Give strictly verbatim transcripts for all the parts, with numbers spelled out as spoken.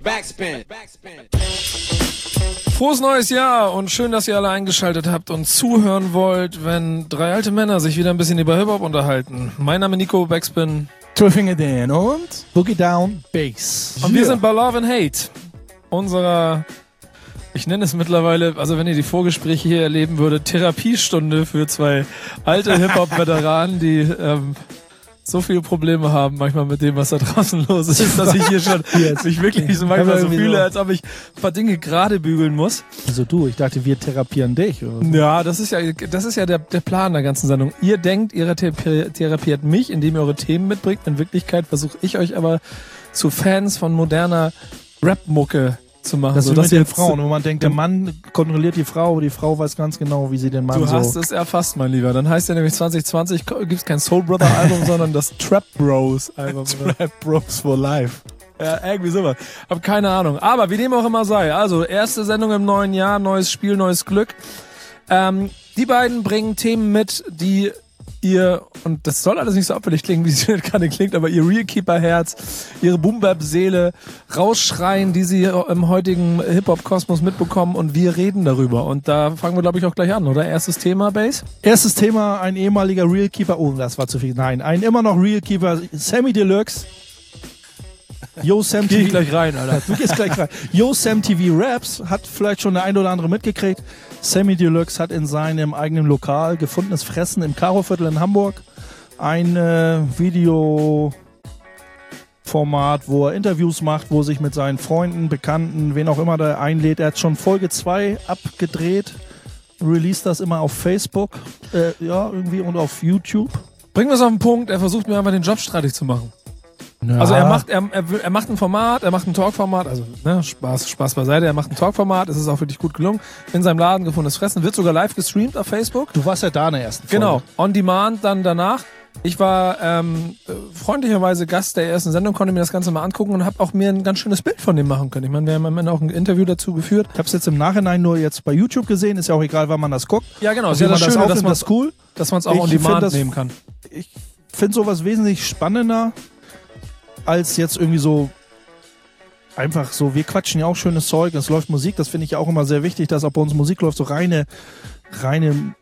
Backspin. Frohes neues Jahr und schön, dass ihr alle eingeschaltet habt und zuhören wollt, wenn drei alte Männer sich wieder ein bisschen über Hip-Hop unterhalten. Mein Name ist Nico Backspin. Finger Dan und Boogie Down Bass. Und wir sind bei Love and Hate. Unserer, ich nenne es mittlerweile, also wenn ihr die Vorgespräche hier erleben würdet, Therapiestunde für zwei alte Hip-Hop-Veteranen, die ähm, so viele Probleme haben manchmal mit dem, was da draußen los ist, dass ich hier schon mich wirklich so manchmal so fühle, als ob ich ein paar Dinge gerade bügeln muss. Also du, ich dachte, wir therapieren dich. Oder so. Ja, das ist ja, das ist ja der, der Plan der ganzen Sendung. Ihr denkt, ihr therapiert mich, indem ihr eure Themen mitbringt. In Wirklichkeit versuche ich euch aber zu Fans von moderner Rap-Mucke zu machen. Das so, ist dass mit den ihr Frauen, wo man denkt, der Mann kontrolliert die Frau, die Frau weiß ganz genau, wie sie den Mann Du so... hast es erfasst, mein Lieber. Dann heißt ja nämlich zwanzig zwanzig gibt's kein Soul Brother Album, sondern das Trap Bros Album. Trap Bros for Life. Ja, irgendwie sowas. Hab keine Ahnung. Aber wie dem auch immer sei. Also, erste Sendung im neuen Jahr, neues Spiel, neues Glück. Ähm, die beiden bringen Themen mit, die ihr, und das soll alles nicht so abfällig klingen, wie es gerade klingt, aber ihr Realkeeper-Herz, ihre Boom-Bap-Seele rausschreien, die sie im heutigen Hip-Hop-Kosmos mitbekommen, und wir reden darüber. Und da fangen wir, glaube ich, auch gleich an, oder? Erstes Thema, Bass? Erstes Thema, ein ehemaliger Realkeeper, oh, das war zu viel, nein, ein immer noch Realkeeper, Sammy Deluxe. Yo, Sam Geh T V. ich gleich rein, Alter. Du gehst gleich rein. Yo, Sam T V Raps hat vielleicht schon der ein oder andere mitgekriegt. Sammy Deluxe hat in seinem eigenen Lokal gefundenes Fressen im Karoviertel in Hamburg ein äh, Videoformat, wo er Interviews macht, wo er sich mit seinen Freunden, Bekannten, wen auch immer da einlädt. Er hat schon Folge zwei abgedreht, released das immer auf Facebook, äh, ja, irgendwie, und auf YouTube. Bringen wir es auf den Punkt, er versucht mir einfach den Job streitig zu machen. Ja. Also er macht, er, er, er macht ein Format, er macht ein Talkformat, also ne, Spaß, Spaß beiseite, er macht ein Talkformat, es ist auch wirklich gut gelungen. In seinem Laden gefundenes Fressen, wird sogar live gestreamt auf Facebook. Du warst ja da in der ersten Folge. Genau, on demand dann danach. Ich war ähm, freundlicherweise Gast der ersten Sendung, konnte mir das Ganze mal angucken und habe auch mir ein ganz schönes Bild von dem machen können. Ich meine, wir haben am Ende auch ein Interview dazu geführt. Ich habe es jetzt im Nachhinein nur jetzt bei YouTube gesehen, ist ja auch egal, wann man das guckt. Ja, genau, Also ist ja das Schöne, dass man das cool, dass man es auch Ich on find demand das- nehmen kann. ich finde sowas wesentlich spannender, als jetzt irgendwie so einfach so, wir quatschen ja auch schönes Zeug, es läuft Musik, das finde ich ja auch immer sehr wichtig, dass auch bei uns Musik läuft, so reine, reine,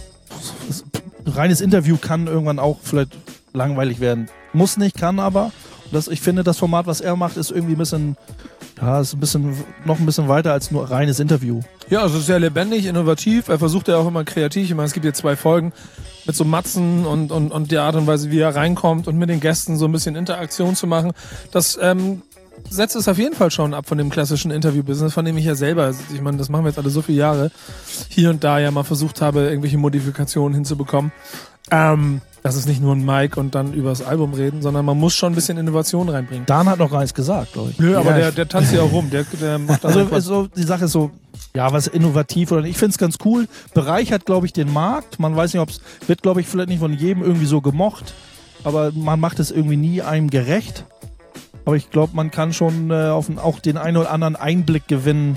reines Interview kann irgendwann auch vielleicht langweilig werden. Muss nicht, kann aber. Das, ich finde, das Format, was er macht, ist irgendwie ein bisschen, ja, ist ein bisschen, noch ein bisschen weiter als nur reines Interview. Ja, also sehr lebendig, innovativ. Er versucht ja auch immer kreativ. Ich meine, es gibt hier zwei Folgen mit so Matzen und, und, und der Art und Weise, wie er reinkommt und mit den Gästen so ein bisschen Interaktion zu machen. Das ähm, setzt es auf jeden Fall schon ab von dem klassischen Interview-Business, von dem ich ja selber, ich meine, das machen wir jetzt alle so viele Jahre, hier und da ja mal versucht habe, irgendwelche Modifikationen hinzubekommen. Ähm, das ist nicht nur ein Mic und dann übers Album reden, sondern man muss schon ein bisschen Innovation reinbringen. Dan hat noch gar nichts gesagt, glaube ich. Nö, aber Ja, der, der tanzt ja auch rum. Der, der macht Also einfach- ist so, die Sache ist so, ja, was innovativ oder nicht. Ich finde es ganz cool. Bereichert, glaube ich, den Markt. Man weiß nicht, ob es wird, glaube ich, vielleicht nicht von jedem irgendwie so gemocht, aber man macht es irgendwie nie einem gerecht. Aber ich glaube, man kann schon äh, auf, auch den einen oder anderen Einblick gewinnen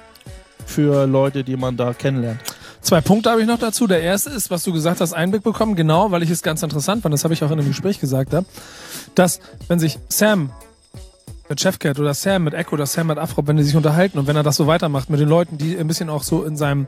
für Leute, die man da kennenlernt. Zwei Punkte habe ich noch dazu. Der erste ist, was du gesagt hast, Einblick bekommen. Genau, weil ich es ganz interessant fand, das habe ich auch in einem Gespräch gesagt, ja, dass wenn sich Sam mit Chefcat oder Sam mit Echo oder Sam mit Afro, wenn die sich unterhalten und wenn er das so weitermacht mit den Leuten, die ein bisschen auch so in seinem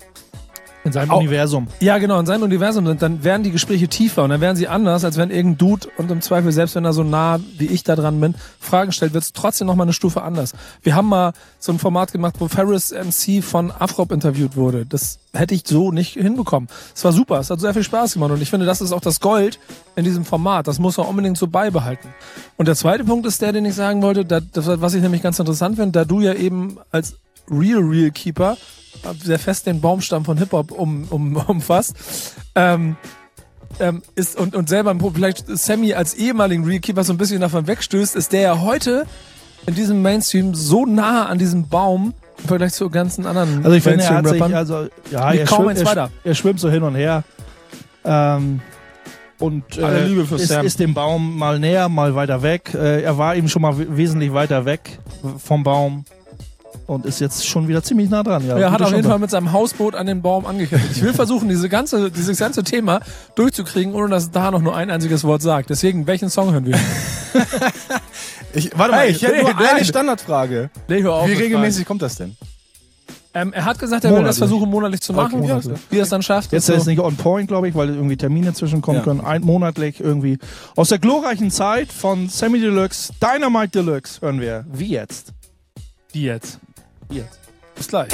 In seinem Au- Universum. Ja, genau, in seinem Universum sind, dann werden die Gespräche tiefer und dann werden sie anders, als wenn irgendein Dude und im Zweifel, selbst wenn er so nah wie ich da dran bin, Fragen stellt, wird es trotzdem nochmal eine Stufe anders. Wir haben mal so ein Format gemacht, wo Ferris M C von Afrop interviewt wurde. Das hätte ich so nicht hinbekommen. Es war super, es hat sehr viel Spaß gemacht und ich finde, das ist auch das Gold in diesem Format. Das muss man unbedingt so beibehalten. Und der zweite Punkt ist der, den ich sagen wollte, da, das, was ich nämlich ganz interessant finde, da du ja eben als Real Real Keeper sehr fest den Baumstamm von Hip-Hop um, um, umfasst, ähm, ähm, ist und, und selber vielleicht Sammy als ehemaligen Realkeeper so ein bisschen davon wegstößt, ist der ja heute in diesem Mainstream so nah an diesem Baum im Vergleich zu ganzen anderen Also ich finde, er hat sich, Mainstream-Rappern. also, ja, Liegt er kaum schwimmt, eins er, weiter. er schwimmt so hin und her. Ähm, und Alle äh, Liebe für ist, Sam. ist dem Baum mal näher, mal weiter weg. Äh, er war eben schon mal we- wesentlich weiter weg vom Baum und ist jetzt schon wieder ziemlich nah dran. Ja, Er hat Gute auf jeden Chance. Fall mit seinem Hausboot an den Baum angekettet. Ich will versuchen, diese ganze, dieses ganze Thema durchzukriegen, ohne dass es da noch nur ein einziges Wort sagt. Deswegen, welchen Song hören wir? Ich, warte mal, Hey, ich hätte nee, nur nein. eine Standardfrage. Nee, hör auf Wie mit regelmäßig kommt das denn? Ähm, er hat gesagt, er will das Monatlich. versuchen, monatlich zu machen. Okay, Ja, monatlich. wie er es dann schafft. Jetzt ist ist es so. nicht on point, glaube ich, weil irgendwie Termine zwischenkommen Ja. können. Ein monatlich irgendwie. Aus der glorreichen Zeit von Sammy Deluxe, Dynamite Deluxe hören wir. Wie jetzt? Die jetzt. Wie jetzt? Bis gleich.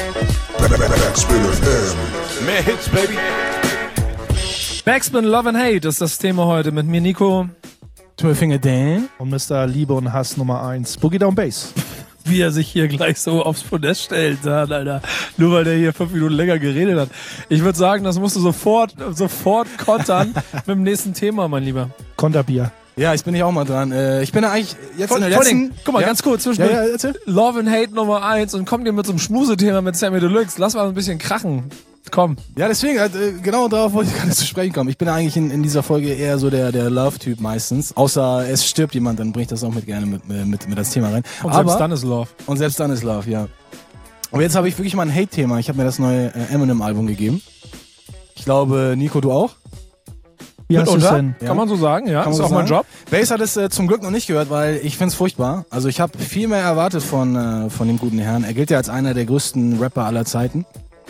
Mehr Hits, baby. Backspin Love and Hate ist das Thema heute mit mir, Nico. Twelfinger Dan. Und Mister Liebe und Hass Nummer eins. Boogie Down Bass. Wie er sich hier gleich so aufs Podest stellt, dann, Alter. Nur weil der hier fünf Minuten länger geredet hat. Ich würde sagen, das musst du sofort, sofort kontern mit dem nächsten Thema, mein Lieber. Konterbier. Ja, ich bin ich auch mal dran. Äh, ich bin ja eigentlich jetzt in der Vor allem, letzten... guck mal, ja? ganz kurz Ja, zwischendurch. ja, erzähl. Love and Hate Nummer eins und kommt dir mit so einem Schmusethema mit Sammy Deluxe. Lass mal ein bisschen krachen. Komm. Ja, deswegen, äh, genau darauf wollte ich gerade zu sprechen kommen. Ich bin eigentlich in, in dieser Folge eher so der, der Love-Typ meistens. Außer es stirbt jemand, dann bringe ich das auch mit gerne mit, mit, mit das Thema rein. Und Aber, selbst dann ist Love. und selbst dann ist Love, ja. Aber jetzt habe ich wirklich mal ein Hate-Thema. Ich habe mir das neue äh, Eminem-Album gegeben. Ich glaube, Nico, du auch? Wie hast du es Mitunter? denn? Ja. Kann man so sagen, ja. Kann man ist so auch mein sagen? Job. Bass hat es äh, zum Glück noch nicht gehört, weil ich find's furchtbar. Also ich habe viel mehr erwartet von, äh, von dem guten Herrn. Er gilt ja als einer der größten Rapper aller Zeiten.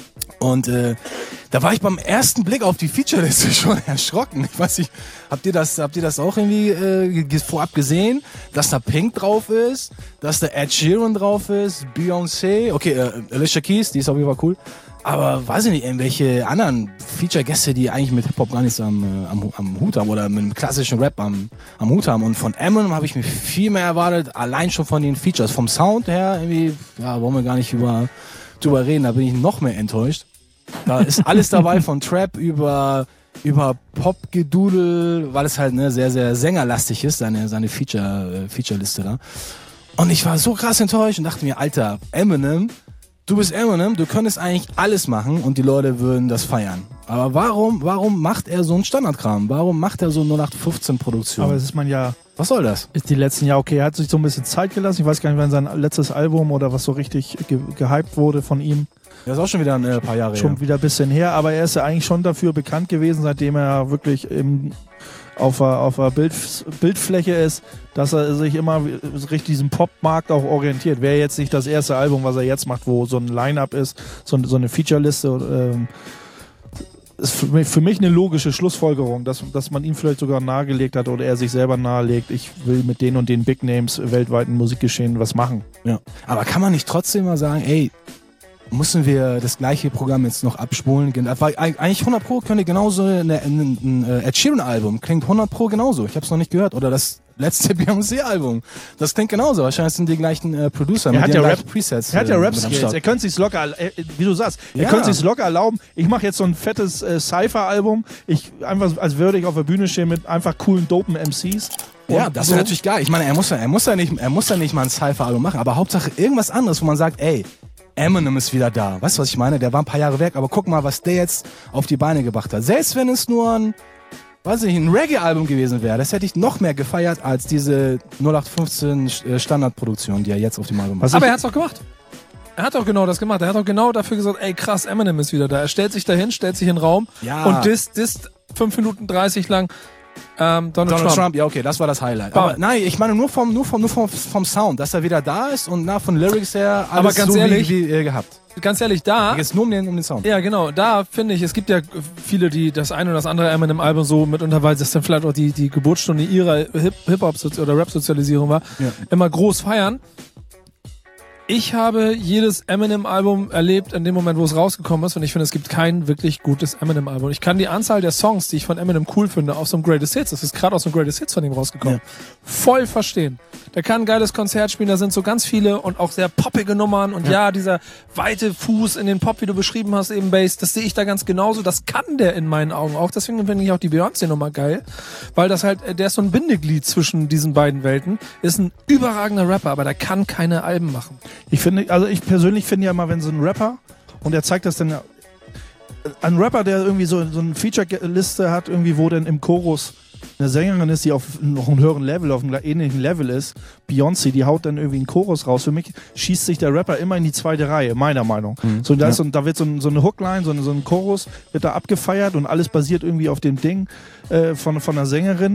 Und äh, da war ich beim ersten Blick auf die Featureliste schon erschrocken. Ich weiß nicht, habt ihr das, habt ihr das auch irgendwie äh, ge- vorab gesehen, dass da Pink drauf ist, dass da Ed Sheeran drauf ist, Beyoncé, okay, äh, Alicia Keys, die ist auf jeden Fall cool. Aber weiß ich nicht, irgendwelche anderen Feature-Gäste, die eigentlich mit Hip-Hop gar nichts am, äh, am, am Hut haben oder mit dem klassischen Rap am, am Hut haben. Und von Eminem habe ich mir viel mehr erwartet, allein schon von den Features. Vom Sound her, irgendwie, ja, wollen wir gar nicht über, drüber reden, da bin ich noch mehr enttäuscht. Da ist alles dabei, von Trap über, über Pop-Gedudel, weil es halt ne, sehr, sehr sängerlastig ist, seine, seine Feature, äh, Feature-Liste da. Und ich war so krass enttäuscht und dachte mir, Alter, Eminem, du bist Eminem, du könntest eigentlich alles machen und die Leute würden das feiern. Aber warum, warum macht er so einen Standardkram? Warum macht er so null acht fünfzehn Produktion? Aber es ist man ja, Was soll das? ist die letzten Jahre, okay, er hat sich so ein bisschen Zeit gelassen. Ich weiß gar nicht, wann sein letztes Album oder was so richtig ge gehypt wurde von ihm. Das ist auch schon wieder ein äh, paar Jahre Schon her. wieder ein bisschen her, aber er ist ja eigentlich schon dafür bekannt gewesen, seitdem er wirklich im, auf der, auf der Bild, Bildfläche ist, dass er sich immer richtig diesem Pop-Markt auch orientiert. Wäre jetzt nicht das erste Album, was er jetzt macht, wo so ein Line-Up ist, so, so eine Feature-Liste, ähm, ist für mich, für mich eine logische Schlussfolgerung, dass, dass man ihm vielleicht sogar nahegelegt hat oder er sich selber nahelegt, ich will mit den und den Big Names weltweiten Musikgeschehen was machen. Ja. Aber kann man nicht trotzdem mal sagen, ey, müssen wir das gleiche Programm jetzt noch abspulen? Weil eigentlich hundert Pro könnte genauso eine, ein, ein Ed Sheeran Album klingt hundert Pro genauso. Ich habe es noch nicht gehört. Oder das letzte Beyoncé Album. Das klingt genauso. Wahrscheinlich sind die gleichen äh, Producer. Er mit hat den ja gleichen Rap- Presets. Er hat ja äh, Rap-Skills, mit am Start. er könnte sich's locker, äh, wie du sagst, er Ja. könnte sich's locker erlauben. Ich mache jetzt so ein fettes äh, Cypher-Album, ich einfach, als würde ich auf der Bühne stehen mit einfach coolen, dopen M Cs. Ja, Und das so. wäre natürlich geil. Ich meine, er muss ja, er muss ja nicht, er muss ja nicht mal ein Cypher-Album machen, aber Hauptsache irgendwas anderes, wo man sagt, ey, Eminem ist wieder da. Weißt du, was ich meine? Der war ein paar Jahre weg, aber guck mal, was der jetzt auf die Beine gebracht hat. Selbst wenn es nur ein, weiß ich, ein Reggae-Album gewesen wäre, das hätte ich noch mehr gefeiert als diese null acht fünfzehn Standardproduktion, die er jetzt auf dem Album macht. Was Aber ich- er hat's doch gemacht. Er hat doch genau das gemacht. Er hat doch genau dafür gesagt, ey krass, Eminem ist wieder da. Er stellt sich dahin, stellt sich in den Raum Ja. und disst, disst fünf Minuten dreißig lang ähm, Donald, Donald Trump. Trump. ja okay, das war das Highlight. Bam. Aber nein, ich meine nur vom, nur vom, nur vom, vom Sound, dass er wieder da ist und na, von Lyrics her alles Aber ganz so ehrlich- wie, wie äh, gehabt. Ganz ehrlich, da... Mir geht's nur um den, um den Sound. Ja, genau. Da finde ich, es gibt ja viele, die das eine oder das andere Eminem-Album so mitunter, weil das dann vielleicht auch die, die Geburtsstunde ihrer Hip- Hip-Hop- oder Rap-Sozialisierung war, Ja. immer groß feiern. Ich habe jedes Eminem-Album erlebt in dem Moment, wo es rausgekommen ist und ich finde, es gibt kein wirklich gutes Eminem-Album. Ich kann die Anzahl der Songs, die ich von Eminem cool finde, auf so einem Greatest Hits, das ist gerade aus so einem Greatest Hits von ihm rausgekommen, voll verstehen. Der kann ein geiles Konzert spielen, da sind so ganz viele und auch sehr poppige Nummern und ja, dieser weite Fuß in den Pop, wie du beschrieben hast, eben Bass, das sehe ich da ganz genauso, das kann der in meinen Augen auch, deswegen finde ich auch die Beyoncé-Nummer geil, weil das halt, der ist so ein Bindeglied zwischen diesen beiden Welten, ist ein überragender Rapper, aber der kann keine Alben machen. Ich finde, also ich persönlich finde ja immer, wenn so ein Rapper, und er zeigt das dann ja, ein Rapper, der irgendwie so, so eine Feature-Liste hat, irgendwie, wo dann im Chorus eine Sängerin ist, die auf noch einem höheren Level, auf einem ähnlichen Level ist, Beyoncé, die haut dann irgendwie einen Chorus raus. Für mich schießt sich der Rapper immer in die zweite Reihe, meiner Meinung. Mhm. So, da, Ja. ist so, ein- da wird so, ein, so eine Hookline, so, eine, so ein Chorus, wird da abgefeiert und alles basiert irgendwie auf dem Ding äh, von, von einer Sängerin.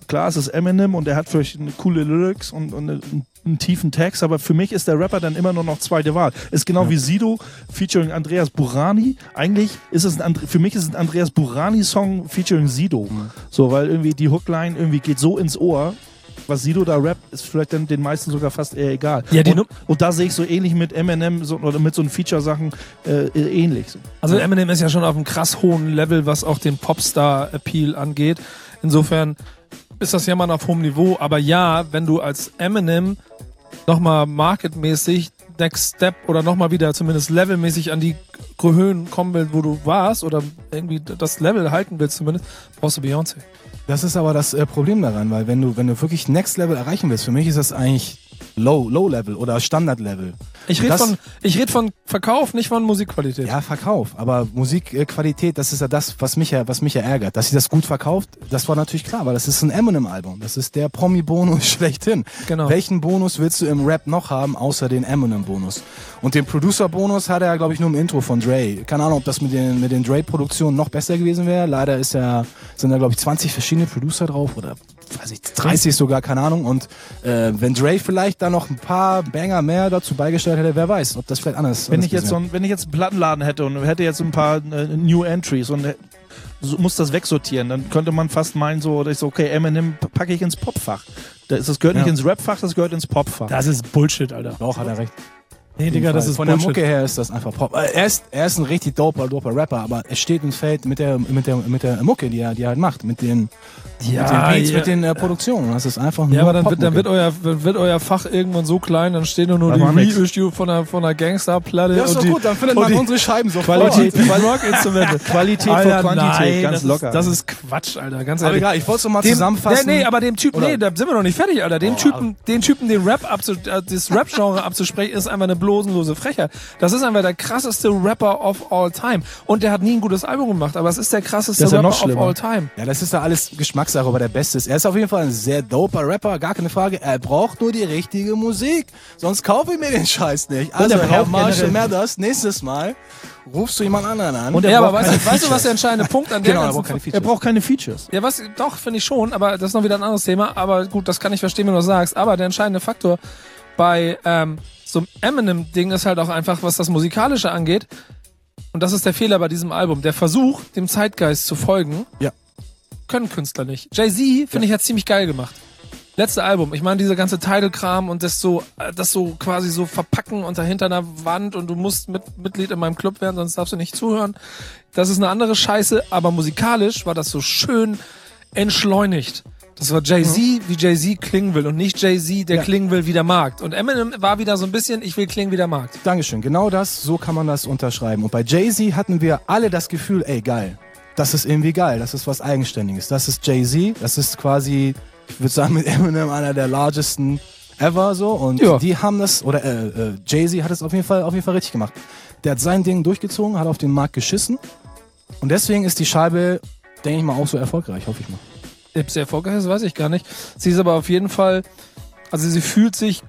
klar, es ist Eminem und er hat vielleicht eine coole Lyrics und, und eine, einen tiefen Text, aber für mich ist der Rapper dann immer nur noch zweite Wahl. Ist genau ja. wie Sido featuring Andreas Burani. Eigentlich ist es ein, für mich ist es ein Andreas Burani-Song featuring Sido. Mhm. So, weil irgendwie die Hookline irgendwie geht so ins Ohr. Was Sido da rappt, ist vielleicht dann den meisten sogar fast eher egal. Ja, und, und da sehe ich so ähnlich mit Eminem so, oder mit so einen Feature-Sachen äh, ähnlich. So. Also Eminem ist ja schon auf einem krass hohen Level, was auch den Popstar-Appeal angeht. Insofern ist das ja mal auf hohem Niveau. Aber ja, wenn du als Eminem nochmal marketmäßig Next Step oder nochmal wieder zumindest levelmäßig an die Höhen kommen willst, wo du warst oder irgendwie das Level halten willst zumindest, brauchst du Beyoncé. Das ist aber das äh, Problem daran, weil wenn du, wenn du wirklich Next Level erreichen willst, für mich ist das eigentlich Low, Low Level oder Standard Level. Ich rede von, ich red von Verkauf, nicht von Musikqualität. Ja, Verkauf. Aber Musikqualität, das ist ja das, was mich ja, was mich ja ärgert. Dass sie das gut verkauft, das war natürlich klar, weil das ist ein Eminem-Album. Das ist der Promi-Bonus schlechthin. Genau. Welchen Bonus willst du im Rap noch haben, außer den Eminem-Bonus? Und den Producer-Bonus hat er, glaube ich, nur im Intro von Dre. Keine Ahnung, ob das mit den, mit den Dre-Produktionen noch besser gewesen wäre. Leider ist ja, sind da, glaube ich, zwanzig verschiedene Producer drauf oder weiß ich, dreißig sogar, keine Ahnung. Und äh, wenn Dre vielleicht da noch ein paar Banger mehr dazu beigesteuert hätte, wer weiß, ob das vielleicht anders wenn anders ich jetzt so ein, Wenn ich jetzt einen Plattenladen hätte und hätte jetzt ein paar äh, New Entries und äh, so, muss das wegsortieren, dann könnte man fast meinen, so, dass ich so, okay, Eminem packe ich ins Popfach. Das, das gehört ja. nicht ins Rapfach, das gehört ins Popfach. Das ist Bullshit, Alter. Doch, hat er recht. Nee, Digga, das ist Von Bullshit. der Mucke her ist das einfach Pop. Er ist, er ist ein richtig doper, doper Rapper, aber es steht und fällt mit der, mit der, mit der Mucke, die er, die er halt macht, mit den, ja, mit den Beats, ja. mit den äh, Produktionen. Das ist einfach nur Ja, aber dann wird, Popmucke. dann wird euer, wird euer Fach irgendwann so klein, dann steht nur, nur die Reissue von der, von der Gangster-Platte. Ja, ist und doch die, gut, dann findet man unsere Scheiben so Qualität, Rock-Instrumente. Qualität Alter, vor Quantität, nein, ganz das locker. Ist, das ist Quatsch, Alter, ganz Aber ehrlich. egal, ich wollte es doch mal Dem, zusammenfassen. Nee, nee, aber dem Typen, Oder? nee, da sind wir noch nicht fertig, Alter. Dem Oh, Typen, den Typen, den Rap abzu, äh, das Rap-Genre abzusprechen, ist einfach eine blosenlose Frechheit. Das ist einfach der krasseste Rapper of all time. Und der hat nie ein gutes Album gemacht, aber es ist der krasseste Das ist ja Rapper noch of schlimmer. all time. Ja, das ist ja alles Geschmackssache, aber der Beste ist. Er ist auf jeden Fall ein sehr doper Rapper, gar keine Frage. Er braucht nur die richtige Musik. Sonst kaufe ich mir den Scheiß nicht. Also, er Herr braucht Marshall generell- Mathers, nächsest Mal rufst du jemand anderen an. Und er Ja, aber braucht weißt du, keine weißt du, was Features. der entscheidende Punkt an der Genau, er ganzen braucht keine Er Features. braucht keine Features. Ja, was, doch, finde ich schon, aber das ist noch wieder ein anderes Thema. Aber gut, das kann ich verstehen, wenn du das sagst. Aber der entscheidende Faktor bei ähm, so einem Eminem-Ding ist halt auch einfach, was das Musikalische angeht. Und das ist der Fehler bei diesem Album. Der Versuch, dem Zeitgeist zu folgen, Ja. können Künstler nicht. Jay-Z, finde ich, hat ziemlich geil gemacht. Letzte Album. Ich meine, dieser ganze Tidal-Kram und das so, äh, das so quasi so verpacken unter hinter einer Wand und du musst mit, Mitglied in meinem Club werden, sonst darfst du nicht zuhören. Das ist eine andere Scheiße, aber musikalisch war das so schön entschleunigt. Das war Jay-Z, mhm. wie Jay-Z klingen will und nicht Jay-Z, der Ja. klingen will wie der Markt. Und Eminem war wieder so ein bisschen, ich will klingen wie der Markt. Dankeschön. Genau das, so kann man das unterschreiben. Und bei Jay-Z hatten wir alle das Gefühl, ey, geil. Das ist irgendwie geil. Das ist was Eigenständiges. Das ist Jay-Z. Das ist quasi, ich würde sagen, mit Eminem einer der largesten ever so. Und Ja. die haben das, oder äh, äh, Jay-Z hat es auf jeden Fall, auf jeden Fall richtig gemacht. Der hat sein Ding durchgezogen, hat auf den Markt geschissen. Und deswegen ist die Scheibe, denke ich mal, auch so erfolgreich, hoffe ich mal. Ob sie erfolgreich ist, weiß ich gar nicht. Sie ist aber auf jeden Fall, also sie fühlt sich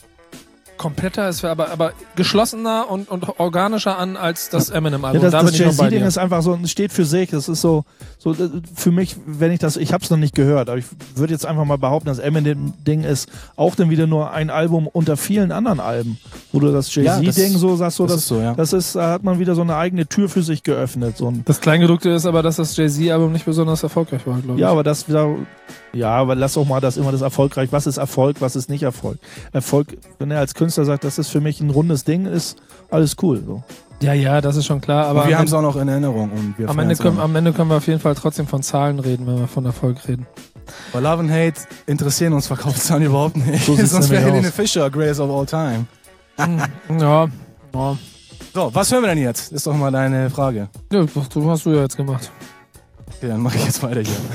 kompletter, es wäre aber, aber geschlossener und, und organischer an als das Ja, Eminem-Album. das da das bin ich noch bei Jay-Z-Ding dir. ist einfach so, es steht für sich. Das ist so, so äh, für mich, wenn ich das, ich habe es noch nicht gehört, aber ich würde jetzt einfach mal behaupten, das Eminem-Ding ist auch dann wieder nur ein Album unter vielen anderen Alben, wo du das Ja, Jay-Z-Ding das- so sagst, so, das das, ist so, ja. das ist, da hat man wieder so eine eigene Tür für sich geöffnet. So ein, Das Kleingedruckte ist aber, dass das Jay-Z-Album nicht besonders erfolgreich war, glaube ich. ja, aber das wieder, ja, aber lass auch mal das immer das erfolgreich. Was ist Erfolg, was ist nicht Erfolg? Erfolg, wenn er als Künstler sagt, das ist für mich ein rundes Ding, ist alles cool. So. ja, ja, das ist schon klar. Aber Und wir am, haben es auch noch in Erinnerung. Und wir am, feiern's Ende können, auch noch. am Ende können wir auf jeden Fall trotzdem von Zahlen reden, wenn wir von Erfolg reden. Bei Love and Hate interessieren uns Verkaufszahlen überhaupt nicht. So sieht's Sonst wäre nämlich Helene aus. Fischer Greatest of All Time. Ja, ja. So, was hören wir denn jetzt? Ist doch mal deine Frage. Ja, du hast du ja jetzt gemacht. Okay, dann mache ich jetzt weiter hier.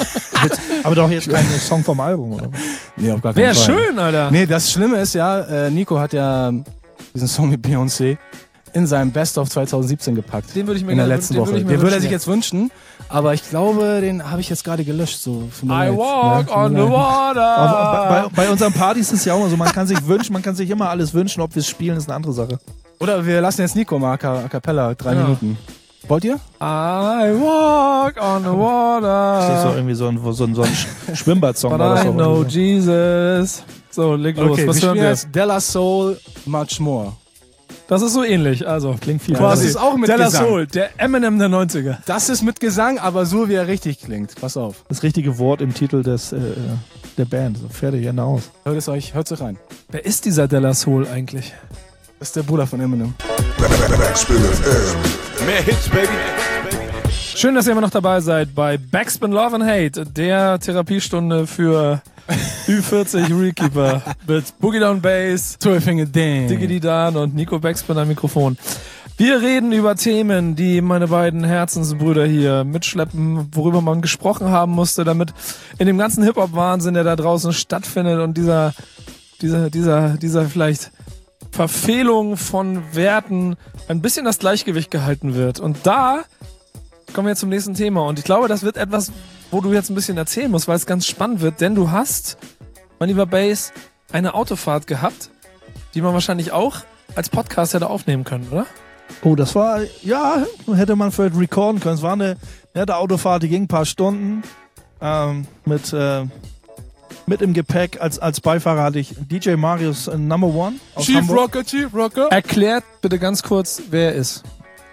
Aber doch jetzt kein Song vom Album, oder? Nee, auf gar keinen Wäre Fall. schön, Alter. Nee, das Schlimme ist ja, äh, Nico hat ja diesen Song mit Beyoncé in seinem Best-of zwanzig siebzehn gepackt. Den würde ich mir in der gerne- letzten den Woche. würde ich Den mir würde er wünschen, sich ja. jetzt wünschen, aber ich glaube, den habe ich jetzt gerade gelöscht. So, tut mir I leid. walk Ja, tut mir on the leid. water. Aber bei, bei unseren Partys ist es ja auch immer so, man kann sich wünschen, man kann sich immer alles wünschen, ob wir es spielen, ist eine andere Sache. Oder wir lassen jetzt Nico mal a ca- a cappella, drei Ja. Minuten. Wollt ihr? I walk on the water. Das ist so irgendwie so ein, so ein, so ein Schwimmbad-Song. But war das I auch know irgendwie. Jesus. So, leg los. Okay, Was wir hören spielen wir? jetzt Della Soul Much More. Das ist so ähnlich. Also Klingt viel Das besser. ist auch mit Della Gesang. Soul, der Eminem der neunziger. Das ist mit Gesang, aber so wie er richtig klingt. Pass auf. Das richtige Wort im Titel des, äh, der Band. So, fertig, Ende aus. Hört es euch, hört es rein. Wer ist dieser Della Soul eigentlich? Das ist der Bruder von Eminem. Backspin F M. Mehr Hits, Baby. Schön, dass ihr immer noch dabei seid bei Backspin Love and Hate, der Therapiestunde für Ü vierzig Realkeeper mit Boogie Down Bass, zwölf Finger Ding. Diggity Dan und Nico Backspin am Mikrofon. Wir reden über Themen, die meine beiden Herzensbrüder hier mitschleppen, worüber man gesprochen haben musste, damit in dem ganzen Hip-Hop-Wahnsinn, der da draußen stattfindet und dieser, dieser, dieser, dieser vielleicht Verfehlung von Werten ein bisschen das Gleichgewicht gehalten wird. Und da kommen wir jetzt zum nächsten Thema. Und ich glaube, das wird etwas, wo du jetzt ein bisschen erzählen musst, weil es ganz spannend wird. Denn du hast, mein lieber Bass, eine Autofahrt gehabt, die man wahrscheinlich auch als Podcast hätte aufnehmen können, oder? Oh, das war, ja, hätte man vielleicht recorden können. Es war eine nette Autofahrt, die ging ein paar Stunden. Ähm, mit, äh, mit im Gepäck als, als Beifahrer hatte ich D J Marius äh, Number One aus Chief Hamburg. Rocker, Chief Rocker. Erklärt bitte ganz kurz, wer er ist.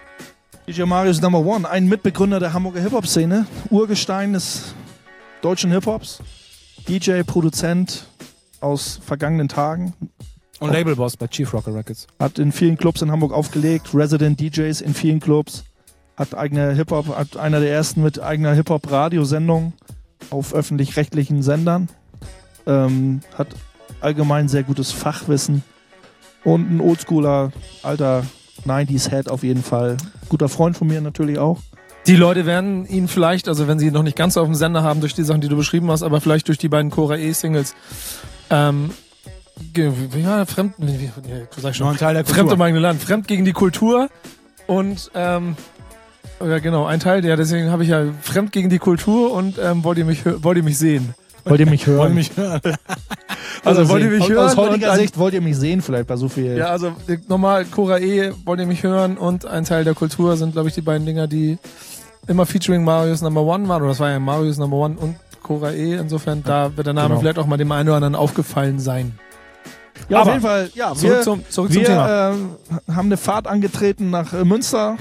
D J Marius Number One, ein Mitbegründer der Hamburger Hip-Hop-Szene, Urgestein des deutschen Hip-Hops, D J, Produzent aus vergangenen Tagen, Und Labelboss bei Chief Rocker Records. hat in vielen Clubs in Hamburg aufgelegt, Resident D Js in vielen Clubs, hat eigene Hip-Hop, hat einer der ersten mit eigener Hip-Hop-Radiosendung auf öffentlich-rechtlichen Sendern, ähm, hat allgemein sehr gutes Fachwissen und ein oldschooler, alter neunziger-Head auf jeden Fall. Guter Freund von mir natürlich auch. Die Leute werden ihn vielleicht, also wenn sie ihn noch nicht ganz so auf dem Sender haben, durch die Sachen, die du beschrieben hast, aber vielleicht durch die beiden Cora E-Singles, ähm, ge- ja, fremd, wie, wie, du sagst Noch schon, ein Teil der fremd Kultur. im eigenen Land, fremd gegen die Kultur und, ähm, ja genau, ein Teil, ja, deswegen habe ich ja fremd gegen die Kultur und ähm, wollt ihr mich, hö- wollt ihr mich sehen? Wollt ihr mich hören? Wollt ihr mich hören? Also Oder wollt ihr sehen? mich aus, hören? Aus heutiger und ein- Sicht wollt ihr mich sehen vielleicht bei so viel. Ja, also äh, nochmal, Cora E, wollt ihr mich hören und ein Teil der Kultur sind, glaube ich, die beiden Dinger, die immer featuring Marius Number One waren. Oder das war ja Marius Number One und Cora E. Insofern, da wird der Name Genau. vielleicht auch mal dem einen oder anderen aufgefallen sein. Ja, auf Aber jeden Fall. Ja, Zurück wir, zum, zurück zum wir Thema. äh, haben eine Fahrt angetreten nach äh, Münster.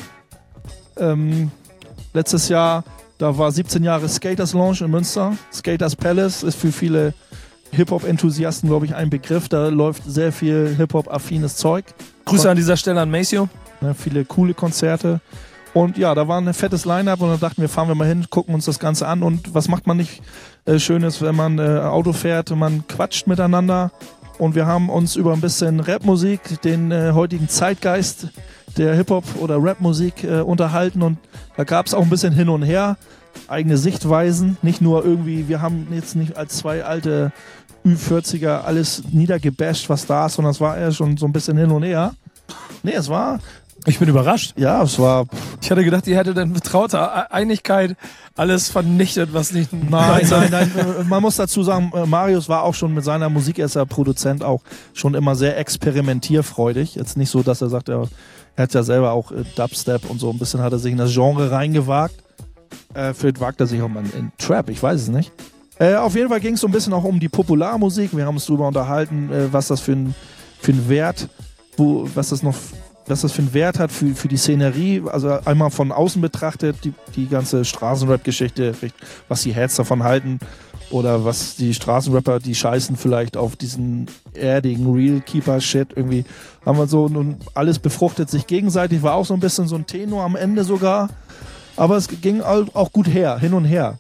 Ähm, letztes Jahr, da war siebzehn Jahre Skaters Lounge in Münster. Skaters Palace ist für viele Hip-Hop-Enthusiasten, glaube ich, ein Begriff. Da läuft sehr viel Hip-Hop-affines Zeug. Grüße an dieser Stelle an Maceo. Ne, viele coole Konzerte. Und ja, da war ein fettes Line-Up und dann dachten wir, fahren wir mal hin, gucken uns das Ganze an. Und was macht man nicht äh, Schönes, wenn man äh, Auto fährt und man quatscht miteinander. Und wir haben uns über ein bisschen Rapmusik, den äh, heutigen Zeitgeist der Hip-Hop- oder Rapmusik äh, unterhalten. Und da gab es auch ein bisschen hin und her, eigene Sichtweisen. Nicht nur irgendwie, wir haben jetzt nicht als zwei alte Ü vierziger alles niedergebasht, was da ist, sondern es war eher schon so ein bisschen hin und her. Nee, es war, Ich bin überrascht. ja, es war Ich hatte gedacht, ihr hättet in betrauter Einigkeit alles vernichtet, was nicht... Nein, nein, nein. äh, Man muss dazu sagen, äh, Marius war auch schon mit seiner Musik, er ist ja Produzent auch schon immer sehr experimentierfreudig. Jetzt nicht so, dass er sagt, er, er hat ja selber auch äh, Dubstep und so ein bisschen hat er sich in das Genre reingewagt. Äh, vielleicht wagt er sich auch mal in, in Trap, ich weiß es nicht. Äh, auf jeden Fall ging es so ein bisschen auch um die Popularmusik. Wir haben uns darüber unterhalten, äh, was das für ein, für ein Wert, wo, was das noch was das für einen Wert hat für, für die Szenerie, also einmal von außen betrachtet, die, die ganze Straßenrap-Geschichte, was die Heads davon halten oder was die Straßenrapper, die scheißen vielleicht auf diesen erdigen Realkeeper-Shit irgendwie, haben wir so, nun alles befruchtet sich gegenseitig, war auch so ein bisschen so ein Tenor am Ende sogar, aber es ging auch gut her, hin und her.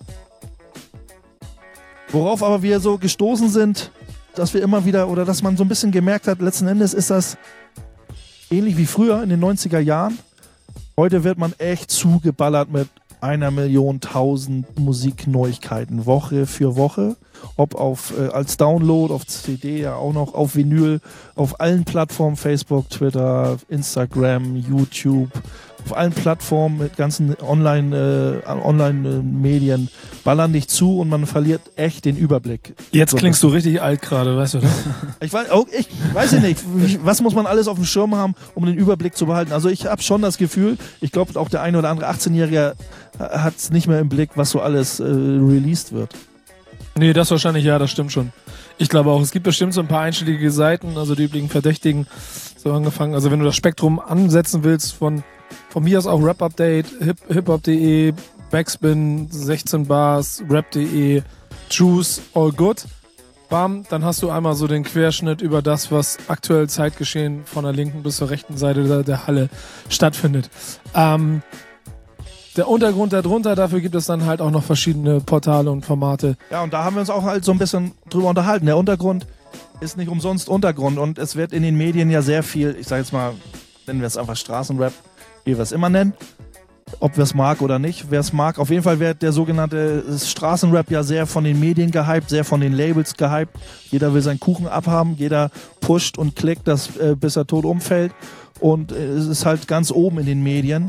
Worauf aber wir so gestoßen sind, dass wir immer wieder, oder dass man so ein bisschen gemerkt hat, letzten Endes ist das ähnlich wie früher in den neunziger Jahren. Heute wird man echt zugeballert mit einer Million tausend Musikneuigkeiten Woche für Woche. Ob auf äh, als Download, auf C D, ja auch noch auf Vinyl, auf allen Plattformen, Facebook, Twitter, Instagram, YouTube, auf allen Plattformen mit ganzen Online, äh, Online-Medien ballern dich zu und man verliert echt den Überblick. Jetzt so klingst du richtig alt gerade, weißt du, ne? Ich weiß, auch, ich weiß ich nicht, was muss man alles auf dem Schirm haben, um den Überblick zu behalten. Also ich habe schon das Gefühl, ich glaube auch der eine oder andere achtzehnjährige hat es nicht mehr im Blick, was so alles äh, released wird. Nee, das wahrscheinlich, ja, das stimmt schon. Ich glaube auch, es gibt bestimmt so ein paar einschlägige Seiten, also die üblichen Verdächtigen, so angefangen. Also wenn du das Spektrum ansetzen willst, von, von mir aus auch Rap Update, Hip, hiphop punkt de, Backspin, sechzehn Bars, Rap punkt de, Juice, All Good. Bam, dann hast du einmal so den Querschnitt über das, was aktuell Zeitgeschehen von der linken bis zur rechten Seite der, der Halle stattfindet. Ähm, Der Untergrund darunter, dafür gibt es dann halt auch noch verschiedene Portale und Formate. Ja, und da haben wir uns auch halt so ein bisschen drüber unterhalten. Der Untergrund ist nicht umsonst Untergrund und es wird in den Medien ja sehr viel, ich sag jetzt mal, nennen wir es einfach Straßenrap, wie wir es immer nennen, ob wir es mag oder nicht. Wer es mag, auf jeden Fall wird der sogenannte Straßenrap ja sehr von den Medien gehypt, sehr von den Labels gehypt. Jeder will seinen Kuchen abhaben, jeder pusht und klickt, das, äh, bis er tot umfällt und äh, es ist halt ganz oben in den Medien.